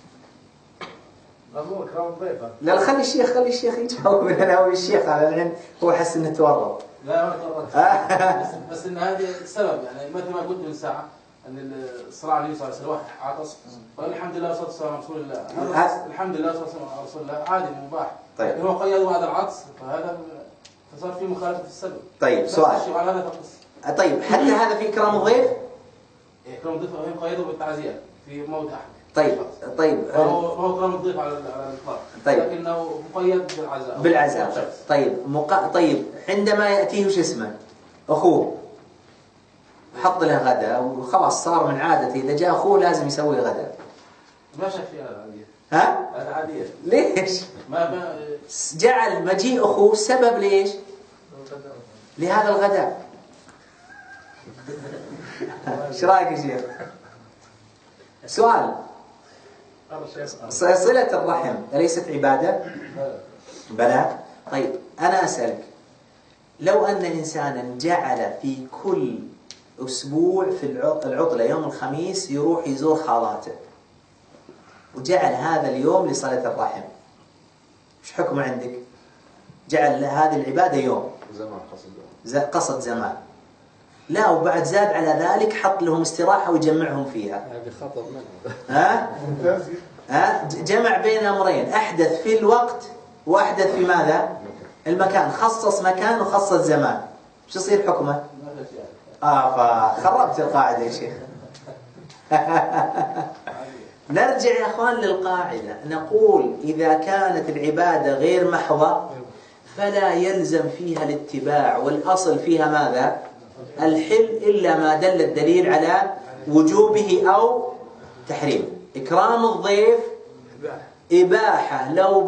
مو إكرام الضيف. لا خلي الشيخ يجاوب. أنا هو الشيخ على العلم هو حس إنه تورط. لا ما تورط. بس إن هذه السبب، يعني مثل ما قلت من ساعة أن الصلاة على النبي صلى الله عليه وسلم عطس، قال الحمد لله والصلاة والسلام على رسول الله. الحمد لله والصلاة والسلام على رسول الله عادي مباح. طيب. هو قيد هذا العطس فهذا فصار في مخالفة في السبب. طيب سؤال. على هذا فقط. طيب حتى هذا في إكرام الضيف؟ إكرام الضيف هم قيدوا بالتعزية في موت أحد. طيب هو كلام الضيف على الإطلاق. طيب. لكنه مقيد بالعزاء. بالعزاء. طيب عندما يأتيه وش اسمه أخوه حط له غداء وخلاص صار من عادته إذا جاء أخوه لازم يسوي غداء. ما شك فيها العادية. ها؟ العادية. ليش؟ ما جعل مجيء أخوه سبب ليش؟ لهذا الغداء. ايش رايك يا شيخ؟ سؤال. صلة الرحم أليست عبادة؟ بلى. طيب أنا أسألك لو أن إنسانا جعل في كل أسبوع في العطلة يوم الخميس يروح يزور خالاته وجعل هذا اليوم لصلة الرحم، إيش حكمه عندك؟ جعل هذه العبادة يوم زمان قصد زمان، لا وبعد زاد على ذلك حط لهم استراحة ويجمعهم فيها. هذه خطأ منه. جمع بين أمرين، أحدث في الوقت وأحدث في ماذا؟ المكان، خصص مكان وخصص زمان، شو يصير حكمه؟ فخربت القاعدة يا شيخ. نرجع يا أخوان للقاعدة، نقول إذا كانت العبادة غير محضة فلا يلزم فيها الاتباع، والأصل فيها ماذا؟ الحل إلا ما دل الدليل على وجوبه أو تحريم. إكرام الضيف إباحة، لو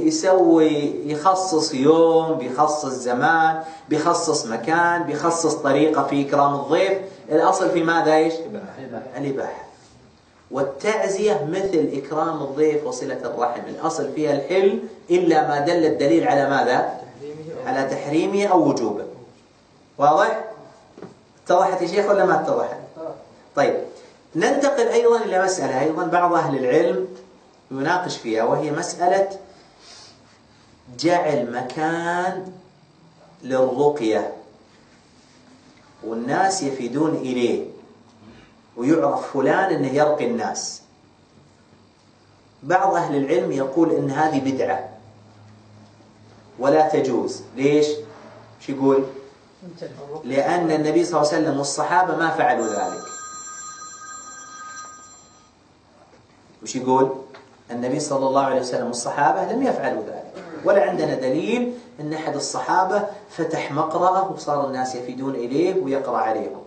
يخصص يوم، بيخصص زمان، بيخصص مكان، بيخصص طريقة في إكرام الضيف، الأصل في ماذا إيش؟ الإباحة. والتعزية مثل إكرام الضيف وصلة الرحم، الأصل فيها الحل إلا ما دل الدليل على ماذا؟ على تحريمه أو وجوبه. واضح؟ اتضحت يا شيخ ولا ما اتضحت؟ طيب ننتقل أيضا إلى مسألة أيضا بعض أهل العلم يناقش فيها، وهي مسألة جعل مكان للرقية والناس يفيدون إليه ويعرف فلان أنه يرقي الناس. بعض أهل العلم يقول أن هذه بدعة ولا تجوز. ليش؟ شو يقول؟ لأن النبي صلى الله عليه وسلم والصحابة ما فعلوا ذلك. وش يقول؟ النبي صلى الله عليه وسلم والصحابة لم يفعلوا ذلك، ولا عندنا دليل أن أحد الصحابة فتح مقرأة وصار الناس يفيدون إليه ويقرأ عليهم.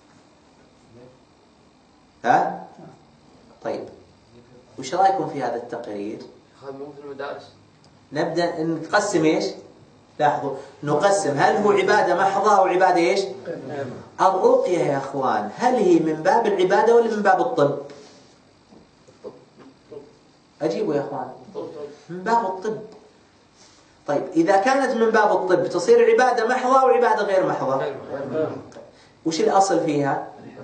ها؟ طيب وش رأيكم في هذا التقرير؟ هذا مو في المدارس. نبدأ نقسم إيش؟ لاحظوا نقسم، هل هو عبادة محضة أو عبادة إيش؟ الرقية يا أخوان هل هي من باب العبادة ولا من باب الطب؟ أجيبوا يا أخوان. من باب الطب. طيب إذا كانت من باب الطب تصير عبادة محضة أو عبادة غير محضة؟ وش الأصل فيها؟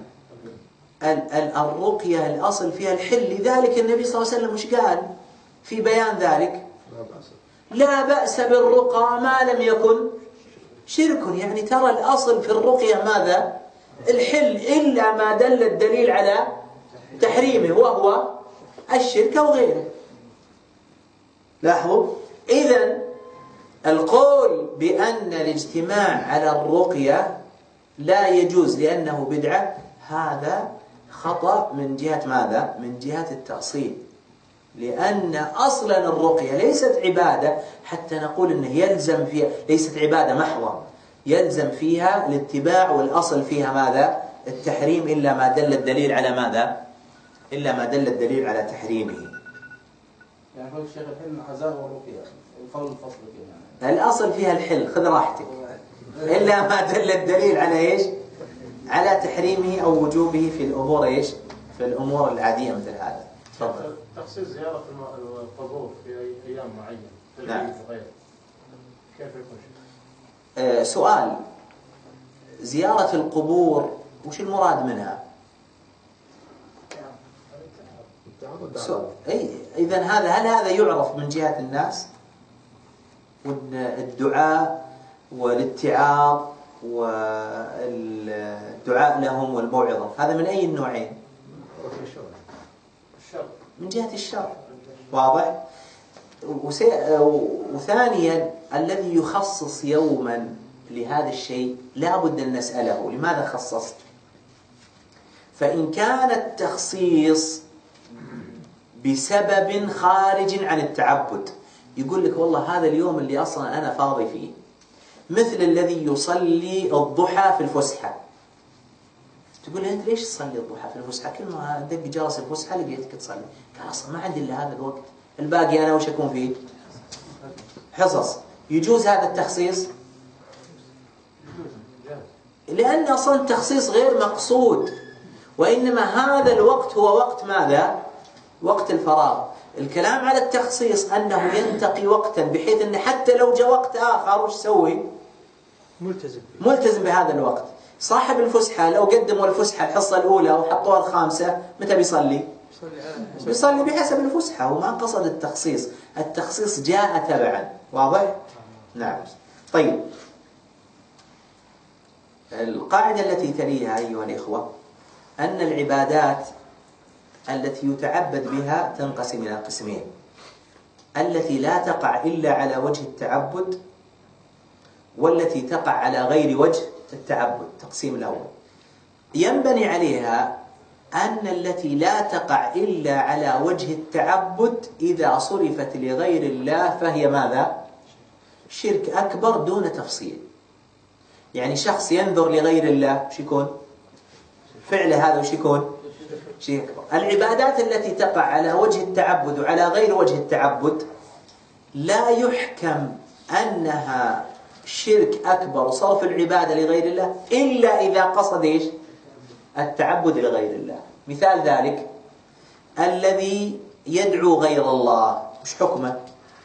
الرقية الأصل فيها الحل، لذلك النبي صلى الله عليه وسلم وش قال في بيان ذلك؟ لا بأس بالرقى ما لم يكن شرك. يعني ترى الأصل في الرقية ماذا؟ الحل إلا ما دل الدليل على تحريمه وهو الشرك أو غيره. لاحظوا إذن القول بأن الاجتماع على الرقية لا يجوز لأنه بدعة هذا خطأ من جهة ماذا؟ من جهة التأصيل، لأن أصلا الرقية ليست عبادة حتى نقول أنه يلزم فيها، ليست عبادة محضة يلزم فيها الاتباع، والأصل فيها ماذا؟ التحريم إلا ما دل الدليل على ماذا؟ إلا ما دل الدليل على تحريمه. يعني قول الشيخ الحل عزاء والرقية القول الفصل يعني. الأصل فيها الحل، خذ راحتك، إلا ما دل الدليل على إيش؟ على تحريمه أو وجوبه في الأمور إيش؟ في الأمور العادية مثل هذا. تفضل. تخصيص زيارة القبور في أيام معينة في العيد وغيره كيف يكون؟ سؤال، زيارة القبور وش المراد منها؟ إذن هذا هل هذا يعرف من جهة الناس؟ والدعاء والاتعاظ والدعاء لهم والموعظة هذا من أي النوعين؟ من جهة الشرع. واضح؟ وثانيا الذي يخصص يوما لهذا الشيء لا بد أن نسأله لماذا خصصت؟ فإن كان التخصيص بسبب خارج عن التعبد. يقول لك والله هذا اليوم اللي أصلا أنا فاضي فيه، مثل الذي يصلي الضحى في الفسحة. تقول لي أنت ليش تصلي الضحى في الفسحة؟ كل ما دق جرس الفسحة لقيتك تصلي. قال أصلا ما عندي إلا هذا الوقت، الباقي أنا وش أكون فيه؟ حصص. يجوز هذا التخصيص؟ لأن أصلا التخصيص غير مقصود، وإنما هذا الوقت هو وقت ماذا؟ وقت الفراغ. الكلام على التخصيص أنه ينتقي وقتا بحيث أن حتى لو جاء وقت آخر وش سوي؟ ملتزم بهذا الوقت. صاحب الفسحة لو قدموا الفسحة الحصة الأولى وحطوها الخامسة، متى بيصلي؟ بيصلي بحسب الفسحة، وما قصد التخصيص. التخصيص جاء تبعا. واضح؟ نعم. طيب، القاعدة التي تليها أيها الإخوة أن العبادات التي يتعبد بها تنقسم إلى قسمين: التي لا تقع إلا على وجه التعبد، والتي تقع على غير وجه التعبد. التقسيم الأول ينبني عليها أن التي لا تقع إلا على وجه التعبد إذا صرفت لغير الله فهي ماذا؟ شرك أكبر دون تفصيل. يعني شخص ينذر لغير الله وش يكون؟ فعله هذا وش يكون؟ شيء أكبر. العبادات التي تقع على وجه التعبد وعلى غير وجه التعبد لا يحكم أنها شرك أكبر صرف العبادة لغير الله إلا إذا قصد إيش؟ التعبد لغير الله. مثال ذلك الذي يدعو غير الله، وش حكمه؟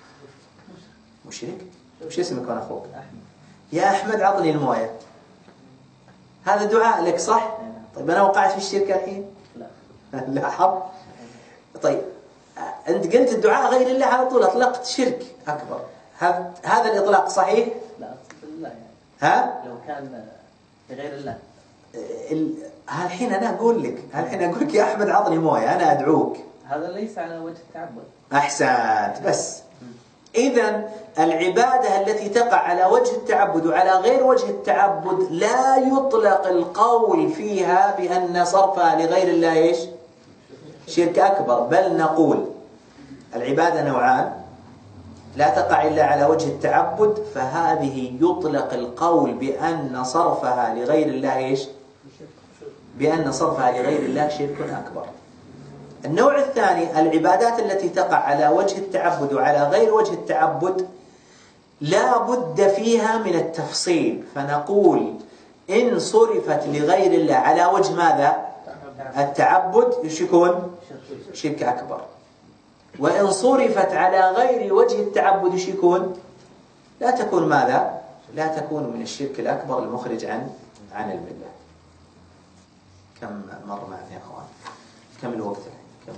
مشرك. وش اسمك وانا أخوك؟ يا أحمد عطني الموية. هذا دعاء لك صح؟ طيب أنا وقعت في الشرك الحين؟ لا حظ. طيب أنت قلت الدعاء غير الله على طول أطلقت شرك أكبر. هذا الإطلاق صحيح؟ لا أصل الله يعني. ها؟ لو كان غير الله. الحين أنا أقول لك يا أحمد عطني موية، أنا أدعوك. هذا ليس على وجه التعبد. أحسنت. بس إذن العبادة التي تقع على وجه التعبد وعلى غير وجه التعبد لا يطلق القول فيها بأن صرفها لغير الله إيش؟ شرك أكبر. بل نقول العبادة نوعان: لا تقع إلا على وجه التعبد، فهذه يطلق القول بأن صرفها لغير الله إيش؟ بأن صرفها لغير الله شرك أكبر. النوع الثاني العبادات التي تقع على وجه التعبد وعلى غير وجه التعبد لا بد فيها من التفصيل، فنقول إن صرفت لغير الله على وجه ماذا؟ التعبد يكون شرك أكبر، وإن صرفت على غير وجه التعبد يكون لا تكون ماذا؟ لا تكون من الشرك الأكبر المخرج عن الملة. كم مر معنا يا أخوان؟ كم الوقت؟ كم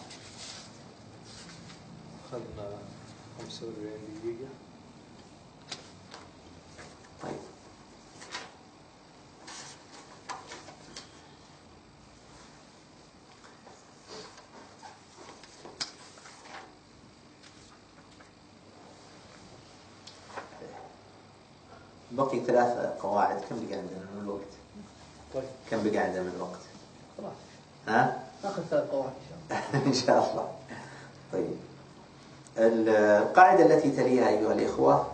أخذنا 45 دقيقة. طيب بقي 3 قواعد. كم بقى عندنا من الوقت؟ طيب كم بقى عندنا من الوقت؟ خلاص ها؟ ناخذ 3 قواعد إن شاء الله. طيب القاعدة التي تليها أيها الإخوة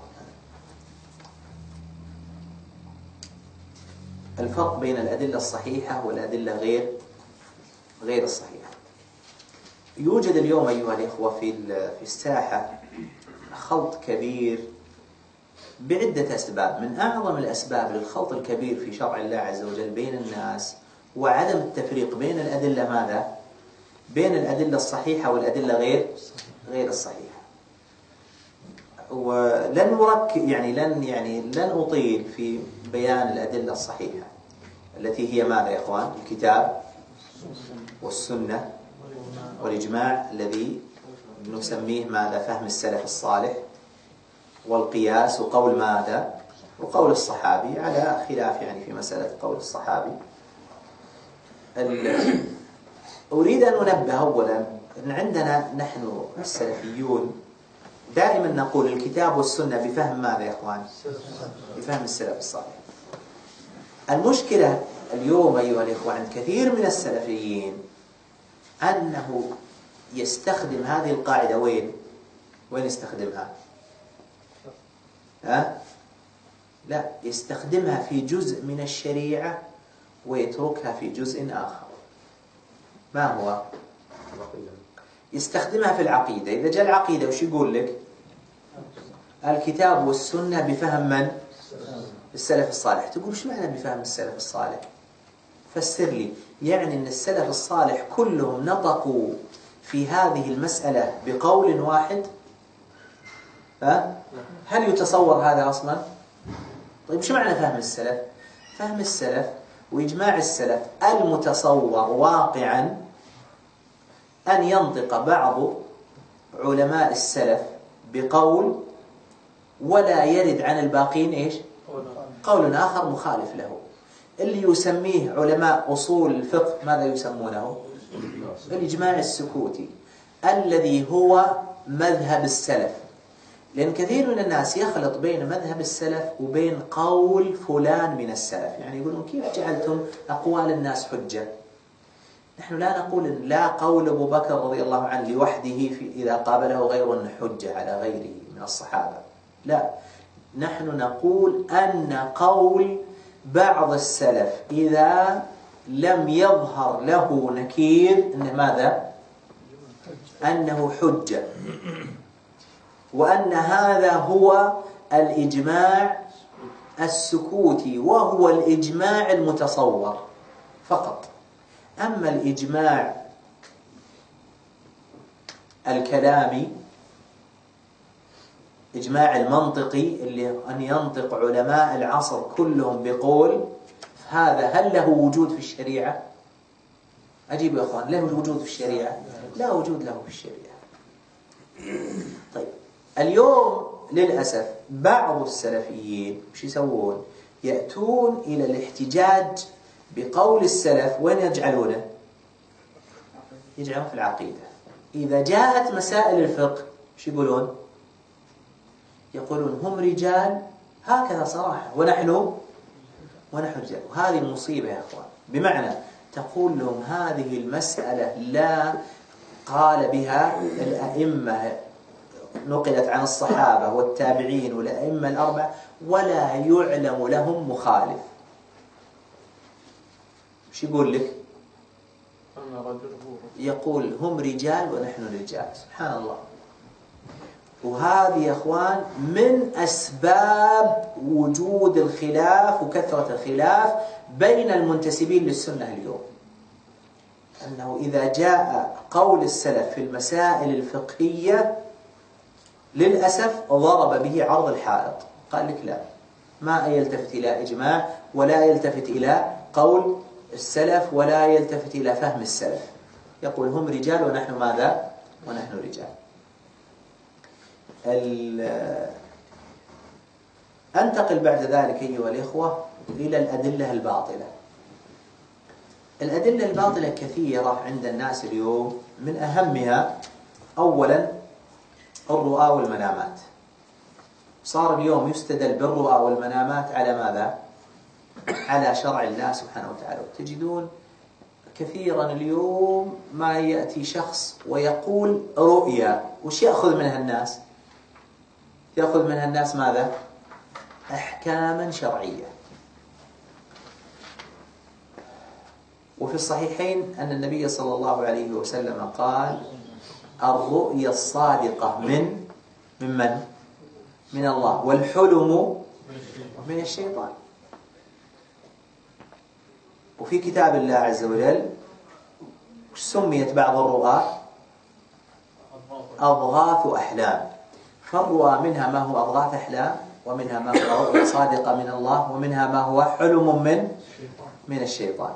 الفرق بين الأدلة الصحيحة والأدلة غير الصحيحة. يوجد اليوم أيها الإخوة في الساحة خلط كبير بعدة أسباب. من أعظم الأسباب للخلط الكبير في شرع الله عز وجل بين الناس وعدم التفريق بين الأدلة ماذا؟ بين الأدلة الصحيحة والأدلة غير الصحيحة. ولن لن أطيل في بيان الأدلة الصحيحة التي هي ماذا يا إخوان؟ الكتاب والسنة والإجماع الذي نسميه ماذا؟ فهم السلف الصالح، والقياس، وقول ماذا؟ وقول الصحابي، على خلاف يعني في مسألة قول الصحابي. أريد أن أنبه أولا أن عندنا نحن السلفيون دائما نقول الكتاب والسنة بفهم ماذا يا إخوان؟ بفهم السلف الصالح. المشكلة اليوم أيها الإخوة عند كثير من السلفيين أنه يستخدم هذه القاعدة وين يستخدمها؟ لا، يستخدمها في جزء من الشريعة ويتركها في جزء آخر. ما هو؟ يستخدمها في العقيدة. إذا جاء العقيدة وش يقول لك؟ الكتاب والسنة بفهم من؟ السلف الصالح. تقول وش معنى بفهم السلف الصالح؟ فسر لي. يعني أن السلف الصالح كلهم نطقوا في هذه المسألة بقول واحد؟ هل يتصور هذا أصلا؟ طيب وش معنى فهم السلف؟ فهم السلف وإجماع السلف المتصور واقعا أن ينطق بعض علماء السلف بقول ولا يرد عن الباقين إيش؟ قول آخر مخالف له. اللي يسميه علماء أصول الفقه ماذا يسمونه؟ الإجماع السكوتي، الذي هو مذهب السلف. لأن كثير من الناس يخلط بين مذهب السلف وبين قول فلان من السلف. يعني يقولون كيف جعلتم أقوال الناس حجة؟ نحن لا نقول إن لا قول أبو بكر رضي الله عنه لوحده إذا قابله غير حجة على غيره من الصحابة. لا، نحن نقول أن قول بعض السلف إذا لم يظهر له نكير إنه ماذا؟ أنه حجة، وأن هذا هو الإجماع السكوتي وهو الإجماع المتصور فقط. أما الإجماع الكلامي، إجماع المنطقي اللي أن ينطق علماء العصر كلهم بقول، هذا هل له وجود في الشريعة؟ أجيب يا أخوان، له وجود في الشريعة؟ لا وجود له في الشريعة. طيب اليوم للأسف بعض السلفيين وش يسوون؟ يأتون إلى الاحتجاج بقول السلف وين يجعلونه؟ يجعلون في العقيدة. إذا جاءت مسائل الفقه وش يقولون؟ يقولون هم رجال، هكذا صراحة، ونحن رجال. وهذه مصيبة يا أخوان. بمعنى تقول لهم هذه المسألة لا قال بها الأئمة، نقلت عن الصحابة والتابعين والأئمة الأربعة، ولا يعلم لهم مخالف. شو يقول لك؟ يقول هم رجال ونحن رجال. سبحان الله. وهذه يا أخوان من أسباب وجود الخلاف وكثرة الخلاف بين المنتسبين للسنة اليوم، أنه إذا جاء قول السلف في المسائل الفقهية للأسف ضرب به عرض الحائط. قال لك لا، ما يلتفت إلى إجماع ولا يلتفت إلى قول السلف ولا يلتفت إلى فهم السلف. يقول هم رجال ونحن ماذا؟ ونحن رجال. أنتقل بعد ذلك أيها الإخوة إلى الأدلة الباطلة. الأدلة الباطلة كثيرة عند الناس اليوم، من أهمها أولا الرؤى والمنامات. صار اليوم يستدل بالرؤى والمنامات على ماذا؟ على شرع الله سبحانه وتعالى. تجدون كثيرا اليوم ما يأتي شخص ويقول رؤيا، وش يأخذ منها الناس؟ يأخذ منها الناس ماذا؟ أحكاما شرعية. وفي الصحيحين أن النبي صلى الله عليه وسلم قال الرؤيا الصادقة من الله، والحلم من الشيطان. وفي كتاب الله عز وجل سميت بعض الرؤى أضغاث أحلام. فالرؤى منها ما هو أضغاث أحلام، ومنها ما هو رؤيا صادقة من الله، ومنها ما هو حلم من الشيطان،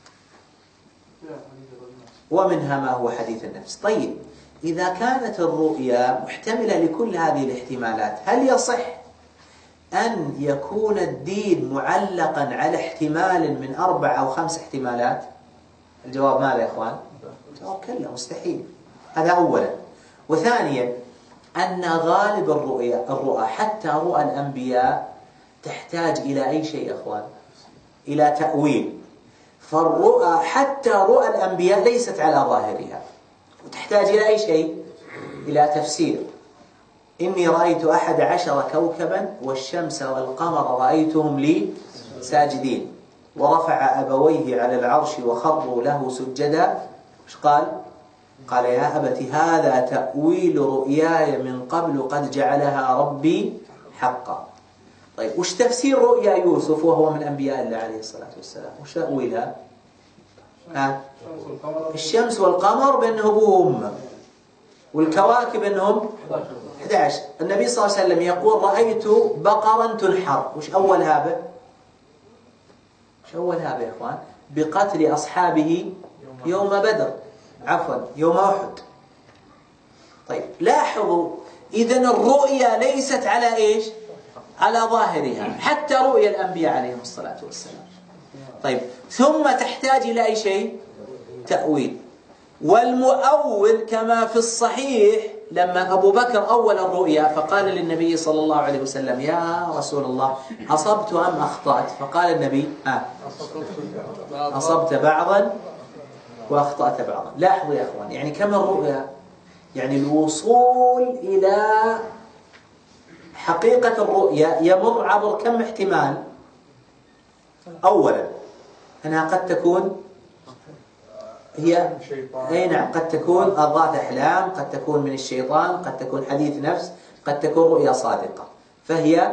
ومنها ما هو حديث النفس. طيب إذا كانت الرؤيا محتملة لكل هذه الاحتمالات، هل يصح أن يكون الدين معلقا على احتمال من 4 أو 5 احتمالات؟ الجواب ماذا يا إخوان؟ الجواب كلا، مستحيل. هذا أولا. وثانيا أن غالب الرؤى حتى رؤى الأنبياء تحتاج إلى أي شيء يا إخوان؟ إلى تأويل. فالرؤى حتى رؤى الأنبياء ليست على ظاهرها، وتحتاج إلى أي شيء؟ إلى تفسير. إني رأيت 11 كوكبا والشمس والقمر رأيتهم لي ساجدين ورفع أبويه على العرش وخروا له سجدا. إيش قال؟ قال يا أبت هذا تأويل رؤياي من قبل قد جعلها ربي حقا. طيب وش تفسير رؤيا يوسف وهو من أنبياء الله عليه الصلاة والسلام؟ وش تأويلها؟ الشمس والقمر بأنه أبوه وأمه، والكواكب أنهم 11. النبي صلى الله عليه وسلم يقول رأيت بقرا تنحر. وش أولها به؟ وش أولها به يا إخوان؟ بقتل أصحابه يوم بدر، عفوا يوم أحد. طيب لاحظوا، إذن الرؤيا ليست على إيش؟ على ظاهرها، حتى رؤيا الأنبياء عليهم الصلاة والسلام. طيب ثم تحتاج إلى أي شيء؟ تأويل. والمؤول كما في الصحيح لما أبو بكر أول الرؤيا فقال للنبي صلى الله عليه وسلم يا رسول الله أصبت أم أخطأت؟ فقال النبي أصبت بعضا وأخطأت بعضا. لاحظوا يا أخوان، يعني كم الرؤيا، يعني الوصول إلى حقيقة الرؤيا يمر عبر كم احتمال؟ أولا أنها قد تكون هي أي نعم، قد تكون أضغاث أحلام، قد تكون من الشيطان، قد تكون حديث نفس، قد تكون رؤيا صادقة، فهي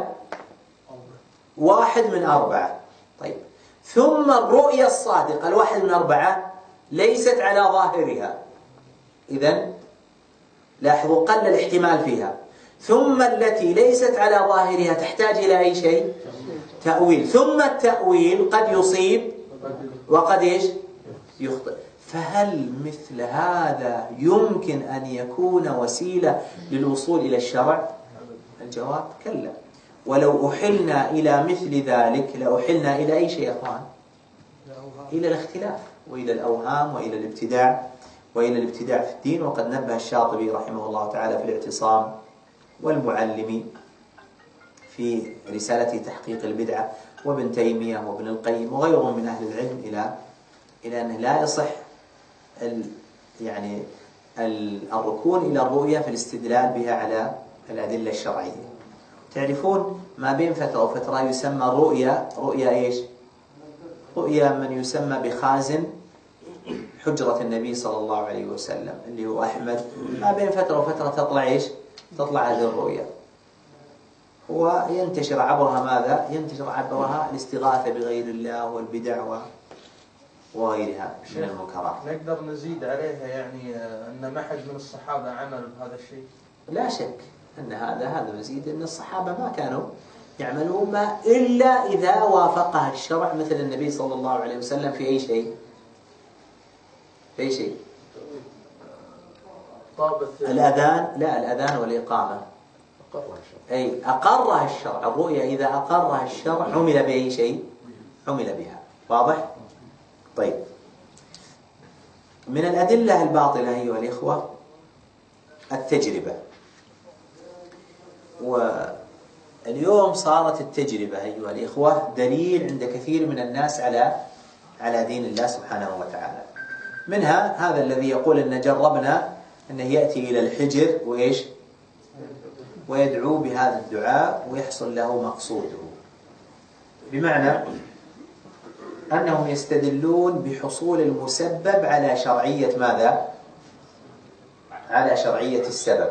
1 من 4. طيب ثم الرؤيا الصادقة 1 من 4 ليست على ظاهرها، إذن لاحظوا قل الاحتمال فيها. ثم التي ليست على ظاهرها تحتاج إلى أي شيء؟ تأويل. ثم التأويل قد يصيب وقد إيش؟ يخطئ. فهل مثل هذا يمكن أن يكون وسيلة للوصول إلى الشرع؟ الجواب كلا. ولو أحلنا إلى مثل ذلك لأحلنا إلى أي شيء يا أخوان؟ إلى الاختلاف وإلى الأوهام وإلى الابتداع وإلى الابتداع في الدين. وقد نبه الشاطبي رحمه الله تعالى في الاعتصام، والمعلمي في رسالة تحقيق البدعة، وابن تيمية وابن القيم وغيرهم من أهل العلم إلى أنه لا يصح يعني الركون إلى الرؤية في الاستدلال بها على الأدلة الشرعية. تعرفون ما بين فترة وفترة يسمى رؤيا إيش؟ رؤيا من يسمى بخازن حجرة النبي صلى الله عليه وسلم اللي هو أحمد. ما بين فترة وفترة تطلع إيش؟ تطلع هذه الرؤيا، وينتشر عبرها ماذا؟ ينتشر عبرها الاستغاثة بغير الله والبدع وغيرها من المنكرات. نقدر نزيد عليها يعني أن ما حد من الصحابة عمل بهذا الشيء؟ لا شك أن هذا مزيد، أن الصحابة ما كانوا يعملون ما إلا إذا وافقها الشرع، مثل النبي صلى الله عليه وسلم في أي شيء؟ في أي شيء؟ الأذان، لا الأذان والإقامة أي أقرها الشرع. الرؤيا إذا أقرها الشرع عمل بأي شيء؟ عمل بها. واضح؟ طيب من الأدلة الباطلة أيها الإخوة التجربة. واليوم صارت التجربة أيها الإخوة دليل عند كثير من الناس على دين الله سبحانه وتعالى. منها هذا الذي يقول أن جربنا أنه يأتي إلى الحجر وإيش؟ ويدعو بهذا الدعاء ويحصل له مقصوده، بمعنى أنهم يستدلون بحصول المسبب على شرعية ماذا؟ على شرعية السبب.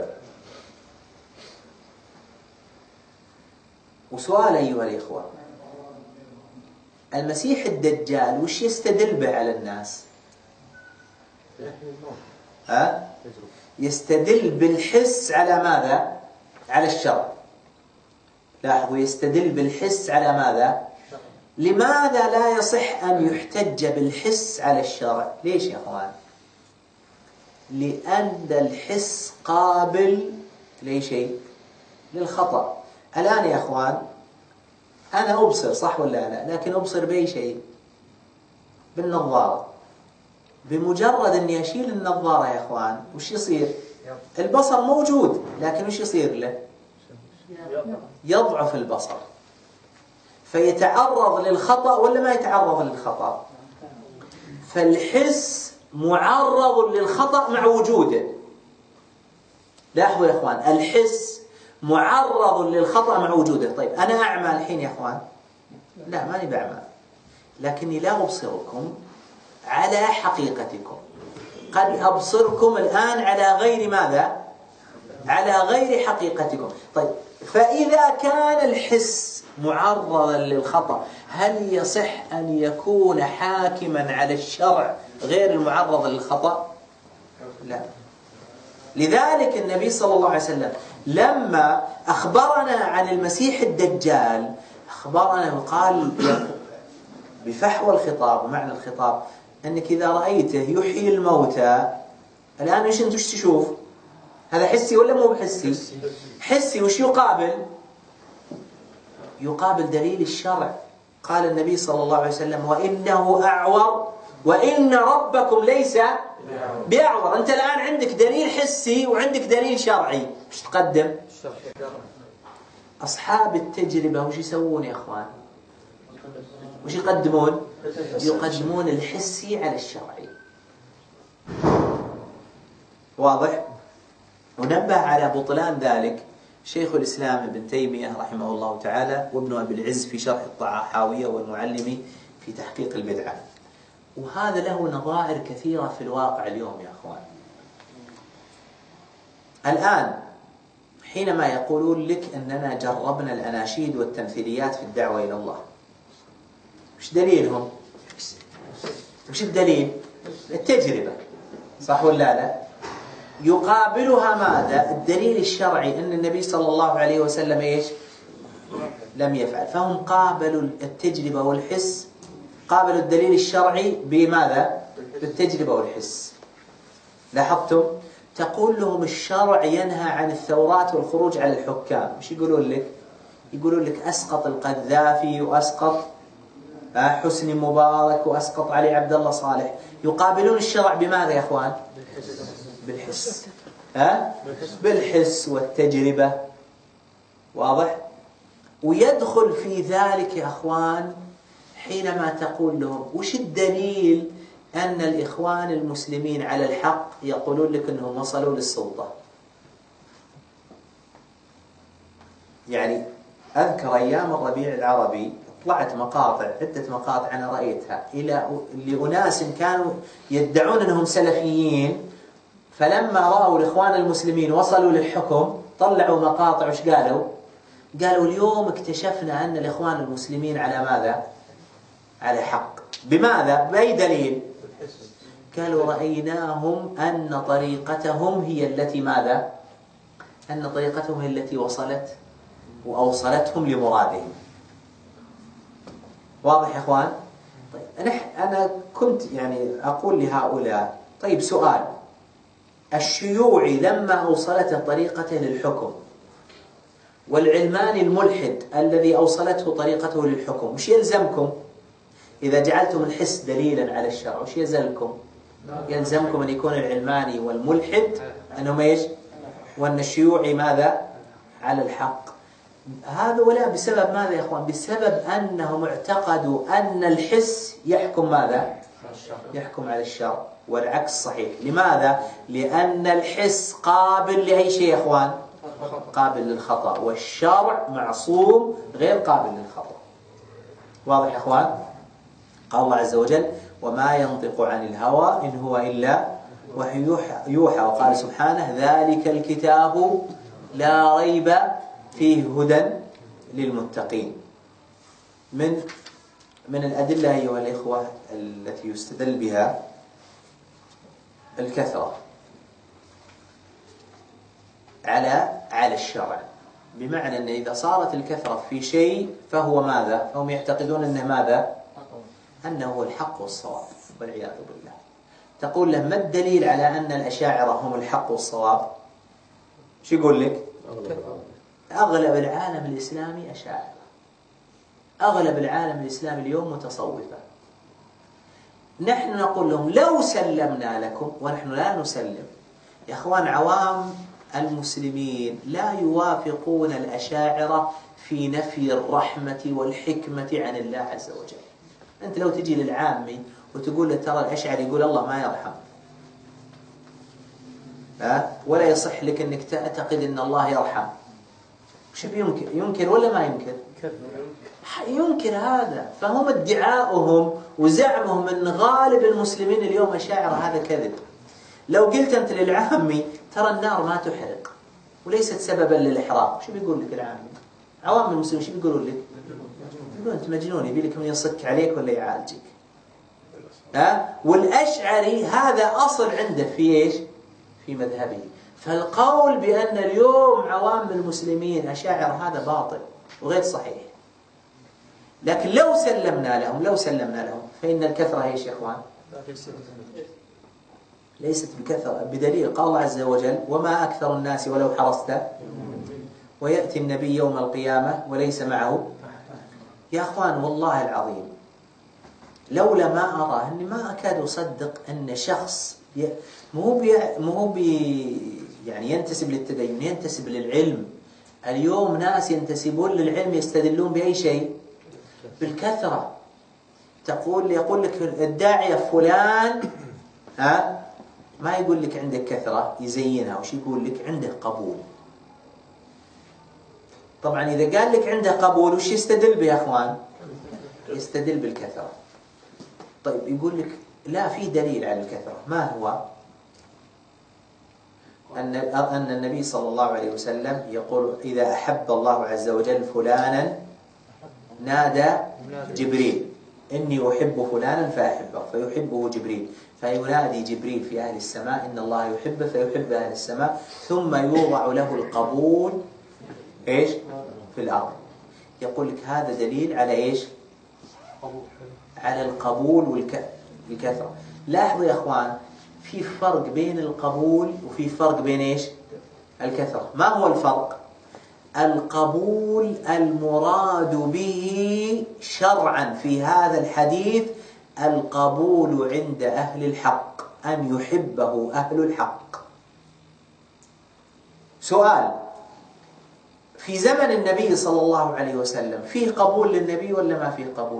وسؤال أيها الإخوة، المسيح الدجال وش يستدل به على الناس؟ يستدل بالحس على ماذا؟ على الشرع. لاحظوا، يستدل بالحس على ماذا؟ لماذا لا يصح أن يحتج بالحس على الشرع؟ ليش يا أخوان؟ لأن الحس قابل لأي شيء؟ للخطأ. الآن يا أخوان أنا أبصر صح ولا لا؟ لكن أبصر بأي شيء؟ بالنظارة. بمجرد أني أشيل النظارة يا أخوان وش يصير؟ البصر موجود، لكن وش يصير له؟ يضعف البصر، فيتعرض للخطأ ولا ما يتعرض للخطأ؟ فالحس معرض للخطأ مع وجوده. لاحظوا يا أخوان، الحس معرض للخطأ مع وجوده. طيب أنا أعمى الحين يا أخوان؟ لا، ماني بعمى، لكني لا أبصركم على حقيقتكم. قد أبصركم الآن على غير ماذا؟ على غير حقيقتكم. طيب فإذا كان الحس معرضا للخطأ، هل يصح أن يكون حاكما على الشرع غير المعرض للخطأ؟ لا. لذلك النبي صلى الله عليه وسلم لما أخبرنا عن المسيح الدجال أخبرنا وقال بفحوى الخطاب ومعنى الخطاب أنك إذا رأيته يحيي الموتى. الآن إيش أنت تشوف؟ هذا حسي ولا مو بحسي؟ حسي. وش يقابل؟ يقابل دليل الشرع. قال النبي صلى الله عليه وسلم وإنه أعور وإن ربكم ليس بأعور. أنت الآن عندك دليل حسي وعندك دليل شرعي، مش تقدم؟ أصحاب التجربة وش يسوون يا أخوان؟ وش يقدمون؟ يقدمون الحسي على الشرعي. واضح؟ ونبه على بطلان ذلك شيخ الإسلام ابن تيمية رحمه الله تعالى وابن أبي العز في شرح الطحاوية والمعلمي في تحقيق البدعة. وهذا له نظائر كثيرة في الواقع اليوم يا أخوان. الآن حينما يقولون لك أننا جربنا الأناشيد والتمثيليات في الدعوة إلى الله، مش دليلهم؟ مش الدليل؟ التجربة، صح ولا لا؟ يقابلها ماذا؟ الدليل الشرعي أن النبي صلى الله عليه وسلم إيش؟ لم يفعل. فهم قابلوا التجربة والحس، قابلوا الدليل الشرعي بماذا؟ بالتجربة والحس. لاحظتم؟ تقول لهم الشرع ينهى عن الثورات والخروج على الحكام، مش يقولون لك؟ يقولون لك أسقط القذافي وأسقط حسني مبارك وأسقط علي عبد الله صالح. يقابلون الشرع بماذا يا أخوان؟ بالحس. بالحس والتجربة. واضح؟ ويدخل في ذلك يا أخوان حينما تقول لهم وش الدليل أن الإخوان المسلمين على الحق يقولون لك أنهم وصلوا للسلطة. يعني أذكر أيام الربيع العربي طلعت مقاطع، عدة مقاطع أنا رأيتها لأناس كانوا يدعون أنهم سلفيين، فلما رأوا الإخوان المسلمين وصلوا للحكم طلعوا مقاطع. وش قالوا؟ قالوا اليوم اكتشفنا أن الإخوان المسلمين على ماذا؟ على حق. بماذا؟ بأي دليل؟ قالوا رأيناهم أن طريقتهم هي التي ماذا؟ أن طريقتهم هي التي وصلت وأوصلتهم لمرادهم. واضح يا أخوان؟ طيب أنا كنت أقول لهؤلاء طيب سؤال، الشيوعي لما أوصلته طريقته للحكم والعلماني الملحد الذي أوصلته طريقته للحكم، وش يلزمكم؟ إذا جعلتم الحس دليلا على الشرع وش يلزمكم؟ يلزمكم أن يكون العلماني والملحد أنهم إيش؟ وأن الشيوعي ماذا؟ على الحق. هذا ولا بسبب ماذا يا أخوان؟ بسبب أنهم اعتقدوا أن الحس يحكم ماذا؟ يحكم على الشرع، والعكس صحيح. لماذا؟ لأن الحس قابل لأي شيء يا أخوان؟ قابل للخطأ، والشرع معصوم غير قابل للخطأ. واضح يا أخوان؟ قال الله عز وجل وما ينطق عن الهوى إن هو إلا وحي يوحى. وقال سبحانه ذلك الكتاب لا ريب فيه هدى للمتقين. من الأدلة أيها الإخوة التي يستدل بها الكثرة على الشرع، بمعنى أن إذا صارت الكثرة في شيء فهو ماذا؟ فهم يعتقدون أنه ماذا؟ أنه هو الحق والصواب، والعياذ بالله. تقول له ما الدليل على أن الأشاعرة هم الحق والصواب؟ شو يقول لك؟ أغلب العالم الإسلامي أشاعرة، أغلب العالم الإسلامي اليوم متصوفة. نحن نقول لهم لو سلمنا لكم، ونحن لا نسلم يا أخوان. عوام المسلمين لا يوافقون الأشاعرة في نفي الرحمة والحكمة عن الله عز وجل. أنت لو تجي للعامي وتقول له ترى الأشعري يقول الله ما يرحم، ولا يصح لك أنك تعتقد أن الله يرحم، وش ينكر ولا ما ينكر؟ ينكر هذا. فهم ادعاؤهم وزعمهم أن غالب المسلمين اليوم أشاعرة هذا كذب. لو قلت أنت للعامي ترى النار ما تحرق وليست سببا للإحراق، شو بيقول لك العامي؟ عوام المسلمين شو بيقولوا لك؟ يقولون أنت مجنون، يبي لك من يصك عليك ولا يعالجك. والأشعري هذا أصل عنده في إيش؟ في مذهبه. فالقول بأن اليوم عوام المسلمين أشاعر هذا باطل وغير صحيح. لكن لو سلمنا لهم فإن الكثرة ايش يا اخوان؟ ليست بكثرة، بدليل قال الله عز وجل وما أكثر الناس ولو حرصت ويأتي النبي يوم القيامة وليس معه. يا اخوان والله العظيم لولا ما أرى أني ما أكاد أصدق أن شخص مو يعني ينتسب للتدين، ينتسب للعلم. اليوم ناس ينتسبون للعلم يستدلون بأي شيء؟ بالكثرة. يقول لك الداعية فلان ما يقول لك عندك كثرة يزينها، وش يقول لك؟ عنده قبول. طبعا إذا قال لك عنده قبول وش يستدل به يا أخوان؟ يستدل بالكثرة. طيب يقول لك لا في دليل على الكثرة، ما هو؟ أن النبي صلى الله عليه وسلم يقول إذا أحب الله عز وجل فلانا نادى جبريل إني أحب فلانا فأحبه فيحبه جبريل، فينادي جبريل في أهل السماء إن الله يحبه فيحب أهل السماء، ثم يوضع له القبول إيش؟ في الأرض. يقول لك هذا دليل على إيش؟ على القبول والكثرة. لاحظوا يا أخوان في فرق بين القبول وفي فرق بين إيش؟ الكثرة. ما هو الفرق؟ القبول المراد به شرعا في هذا الحديث القبول عند أهل الحق، أن يحبه أهل الحق. سؤال: في زمن النبي صلى الله عليه وسلم فيه قبول للنبي ولا ما فيه قبول؟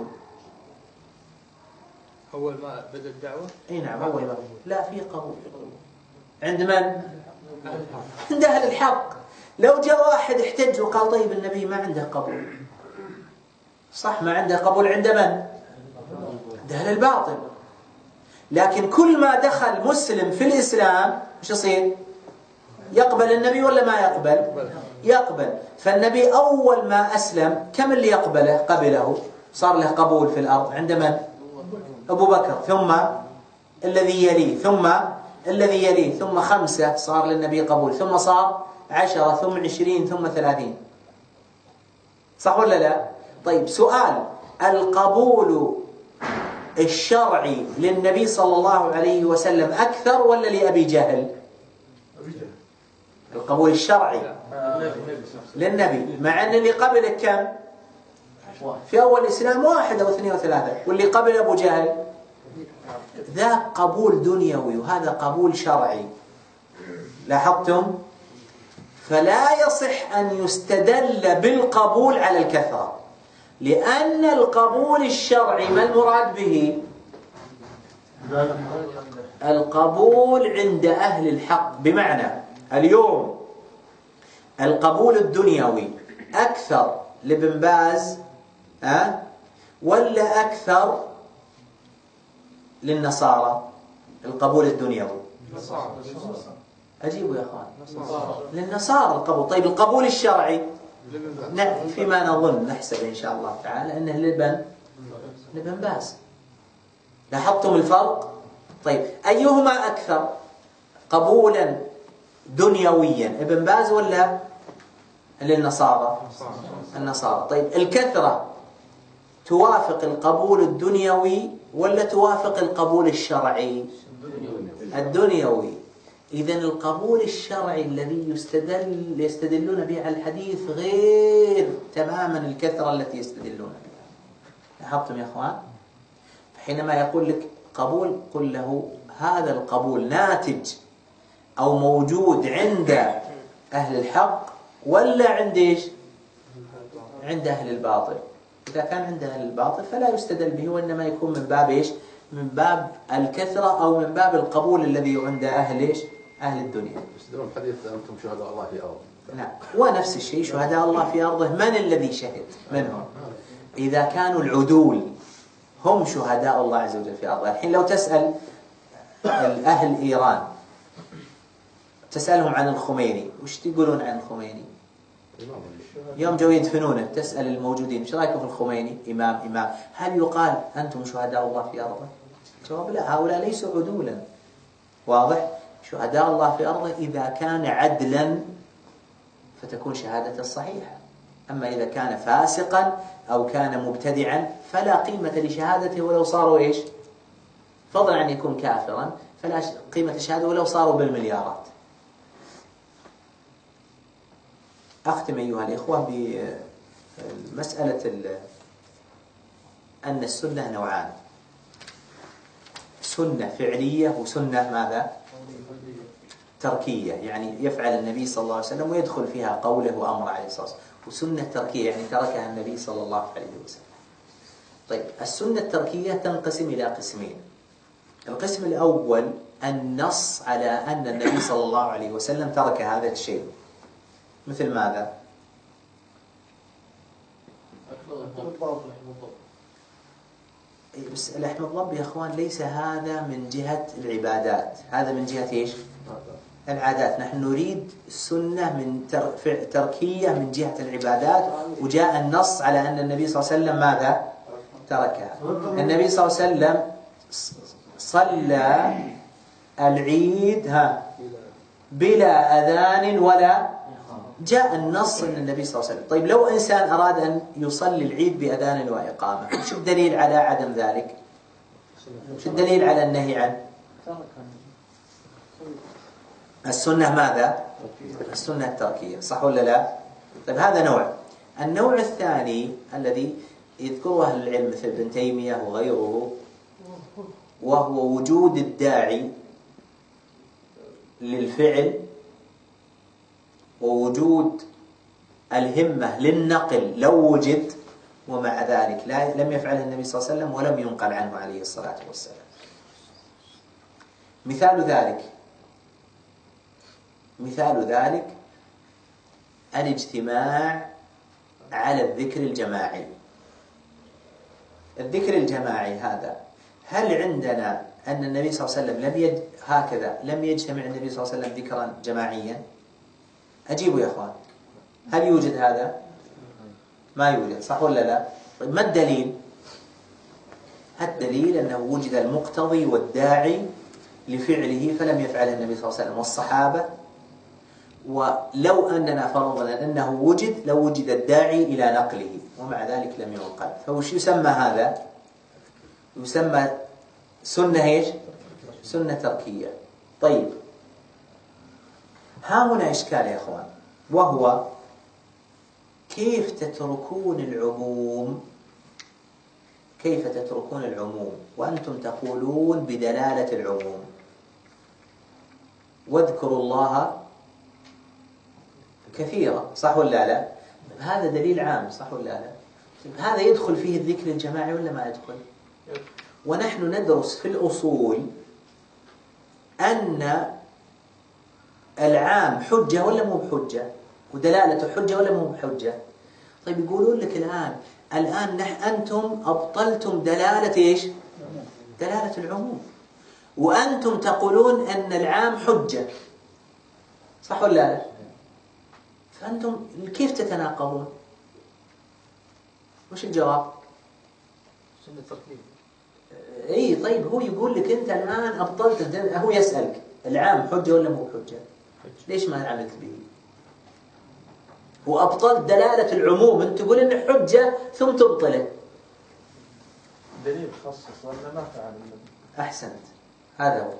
أول ما بدأ الدعوة؟ أي نعم أول ما. لا فيه قبول. عند من؟ عند أهل الحق. لو جاء واحد احتج وقال طيب النبي ما عنده قبول، صح ما عنده قبول، عند من؟ عند أهل الباطل. لكن كل ما دخل مسلم في الإسلام وش يصير؟ يقبل النبي ولا ما يقبل؟ يقبل. فالنبي أول ما أسلم كم اللي يقبله؟ قبله، صار له قبول في الأرض. عند من؟ أبو بكر، ثم الذي يليه، ثم الذي يليه، ثم 5 صار للنبي قبول، ثم صار 10، ثم 20، ثم 30. صح ولا لا؟ طيب سؤال: القبول الشرعي للنبي صلى الله عليه وسلم أكثر ولا لأبي جهل؟ القبول الشرعي للنبي، مع أن اللي قبل كم؟ في أول الإسلام 1 أو 2 أو 3، واللي قبل أبو جهل ذا قبول دنيوي وهذا قبول شرعي. لاحظتم؟ فلا يصح أن يستدل بالقبول على الكثرة، لأن القبول الشرعي ما المراد به؟ القبول عند أهل الحق. بمعنى اليوم القبول الدنيوي أكثر لابن باز ولا أكثر للنصارى؟ القبول الدنيوي أجيبوا يا أخوان، للنصارى القبول. طيب القبول الشرعي فيما نظن نحسب إن شاء الله تعالى أنه لابن باز. لاحظتم الفرق؟ طيب أيهما أكثر قبولا دنيويا، ابن باز ولا للنصارى؟ النصارى. طيب الكثرة توافق القبول الدنيوي ولا توافق القبول الشرعي؟ الدنيوي. إذن القبول الشرعي الذي يستدلون به على الحديث غير تماما الكثرة التي يستدلون بها. لاحظتم يا أخوان؟ حينما يقول لك قبول قل له هذا القبول ناتج أو موجود عند أهل الحق ولا عند إيش؟ عند أهل الباطل. إذا كان عند أهل الباطل فلا يستدل به، وإنما يكون من باب إيش؟ من باب الكثرة أو من باب القبول الذي عند أهل إيش؟ أهل الدنيا. يستدلون بحديث أنتم شهداء الله في أرض. نعم، ونفس الشيء شهداء الله في أرضه، من الذي شهد منهم؟ إذا كانوا العدول هم شهداء الله عز وجل في أرضه. الحين لو تسأل أهل إيران تسألهم عن الخميني، وش تقولون عن الخميني؟ يوم جو يدفنونه تسأل الموجودين ايش رايكم في الخميني؟ إمام. هل يقال أنتم شهداء الله في أرضه؟ جواب لا، هؤلاء ليسوا عدولا. واضح؟ شهداء الله في أرضه إذا كان عدلا فتكون شهادته صحيحة، أما إذا كان فاسقا أو كان مبتدعا فلا قيمة لشهادته ولو صاروا إيش؟ فضلا عن يكون كافرا فلا قيمة الشهادة ولو صاروا بالمليارات. أختم أيها الإخوة بمسألة أن السنة نوعان، سنة فعلية وسنة ماذا؟ تركية، يعني يفعل النبي صلى الله عليه وسلم ويدخل فيها قوله وأمر عليه الصلاة والسلام، وسنة تركية يعني تركها النبي صلى الله عليه وسلم. طيب، السنة التركية تنقسم إلى قسمين. القسم الأول النص على أن النبي صلى الله عليه وسلم ترك هذا الشيء، مثل ماذا؟ بس لحم الضب يا أخوان ليس هذا من جهة العبادات، هذا من جهة إيش؟ العادات. نحن نريد السنة من تركية من جهة العبادات، وجاء النص على أن النبي صلى الله عليه وسلم ماذا؟ تركها. النبي صلى الله عليه وسلم صلى العيد بلا أذان ولا جاء النص أن النبي صلى الله عليه وسلم. طيب، لو إنسان أراد أن يصلي العيد بأذان وإقامة، شو الدليل على عدم ذلك؟ شو الدليل على النهي عنه؟ السنة ماذا؟ السنة التركية، صح ولا لا؟ طيب، هذا نوع. النوع الثاني الذي يذكره أهل العلم مثل ابن تيمية وغيره، وهو وجود الداعي للفعل ووجود الهمة للنقل لو وجد، ومع ذلك لم يفعله النبي صلى الله عليه وسلم ولم ينقل عنه عليه الصلاة والسلام. مثال ذلك الاجتماع على الذكر الجماعي. الذكر الجماعي هذا، هل عندنا أن النبي صلى الله عليه وسلم لم يجتمع النبي صلى الله عليه وسلم ذكرا جماعيا؟ أجيبوا يا أخوان، هل يوجد هذا؟ ما يوجد، صح ولا لا؟ طيب، ما الدليل؟ الدليل أنه وجد المقتضي والداعي لفعله فلم يفعله النبي صلى الله عليه وسلم والصحابة، ولو أننا فرضنا أنه وجد لو وجد الداعي إلى نقله، ومع ذلك لم ينقل. فوش يسمى هذا؟ يسمى سنة إيش؟ سنة تركية. طيب، ها هنا إشكال يا أخوان، وهو كيف تتركون العموم وأنتم تقولون بدلالة العموم واذكروا الله كثيرا، صح ولا لا؟ هذا دليل عام، صح ولا لا؟ هذا يدخل فيه الذكر الجماعي ولا ما يدخل؟ ونحن ندرس في الأصول أن العام حجة ولا مو بحجة، ودلالته حجة ولا مو بحجة. طيب، يقولون لك الآن أنتم أبطلتم دلالة إيش؟ دلالة العموم، وأنتم تقولون أن العام حجة، صح ولا لا؟ فأنتم كيف تتناقضون؟ وش الجواب؟ سنة تركية. اي طيب، هو يقول لك انت الان ابطلت، هو يسالك العام حجه ولا مو حجه؟ ليش ما عملت به؟ هو ابطلت دلاله العموم، انت تقول انه حجه ثم تبطله. دليل خصص ولا ما فعل النبي؟ احسنت، هذا هو.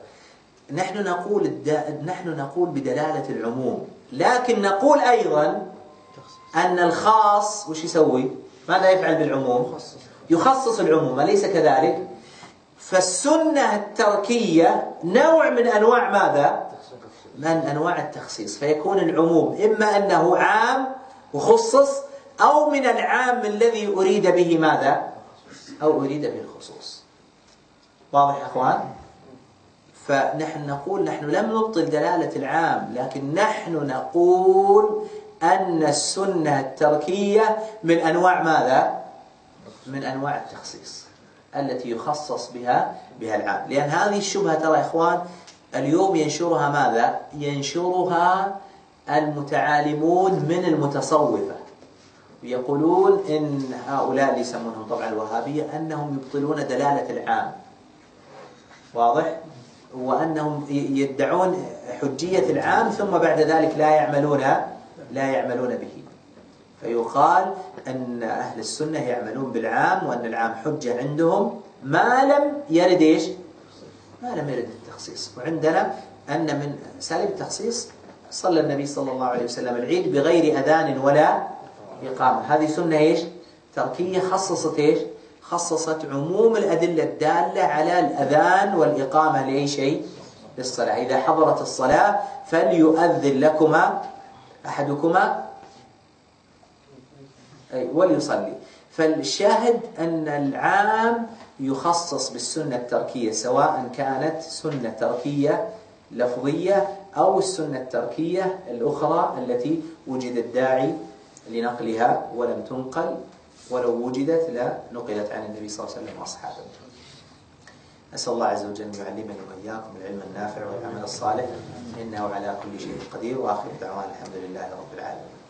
نحن نقول بدلاله العموم، لكن نقول ايضا ان الخاص وش يسوي؟ ماذا يفعل بالعموم؟ يخصص العموم، أليس كذلك؟ فالسنة التركية نوع من أنواع ماذا؟ من أنواع التخصيص، فيكون العموم إما أنه عام وخصص، أو من العام الذي أريد به ماذا؟ أو أريد به الخصوص. واضح يا أخوان؟ فنحن نقول نحن لم نبطل دلالة العام، لكن نحن نقول أن السنة التركية من أنواع ماذا؟ من أنواع التخصيص التي يخصص بها العام. لأن هذه الشبهة ترى يا إخوان اليوم ينشرها ماذا؟ ينشرها المتعالمون من المتصوفة، ويقولون إن هؤلاء اللي يسمونهم طبعا الوهابية أنهم يبطلون دلالة العام، واضح؟ وأنهم يدعون حجية العام ثم بعد ذلك لا يعملون به. فيقال أن أهل السنة يعملون بالعام، وأن العام حجة عندهم ما لم يرد إيش؟ ما لم يرد التخصيص. وعندنا أن من سالب التخصيص صلى النبي صلى الله عليه وسلم العيد بغير أذان ولا إقامة، هذه سنة إيش؟ تركية خصصت إيش؟ خصصت عموم الأدلة الدالة على الأذان والإقامة لأي شيء؟ للصلاة. إذا حضرت الصلاة فليؤذن لكما أحدكما وليصلي. فالشاهد أن العام يخصص بالسنة التركية، سواء كانت سنة تركية لفظية أو السنة التركية الأخرى التي وجد الداعي لنقلها ولم تنقل، ولو وجدت لا نقلت عن النبي صلى الله عليه وسلم وأصحابه. أسأل الله عز وجل أن يعلمني وإياكم العلم النافع والعمل الصالح، إنه على كل شيء قدير. وآخر دعوانا الحمد لله رب العالمين.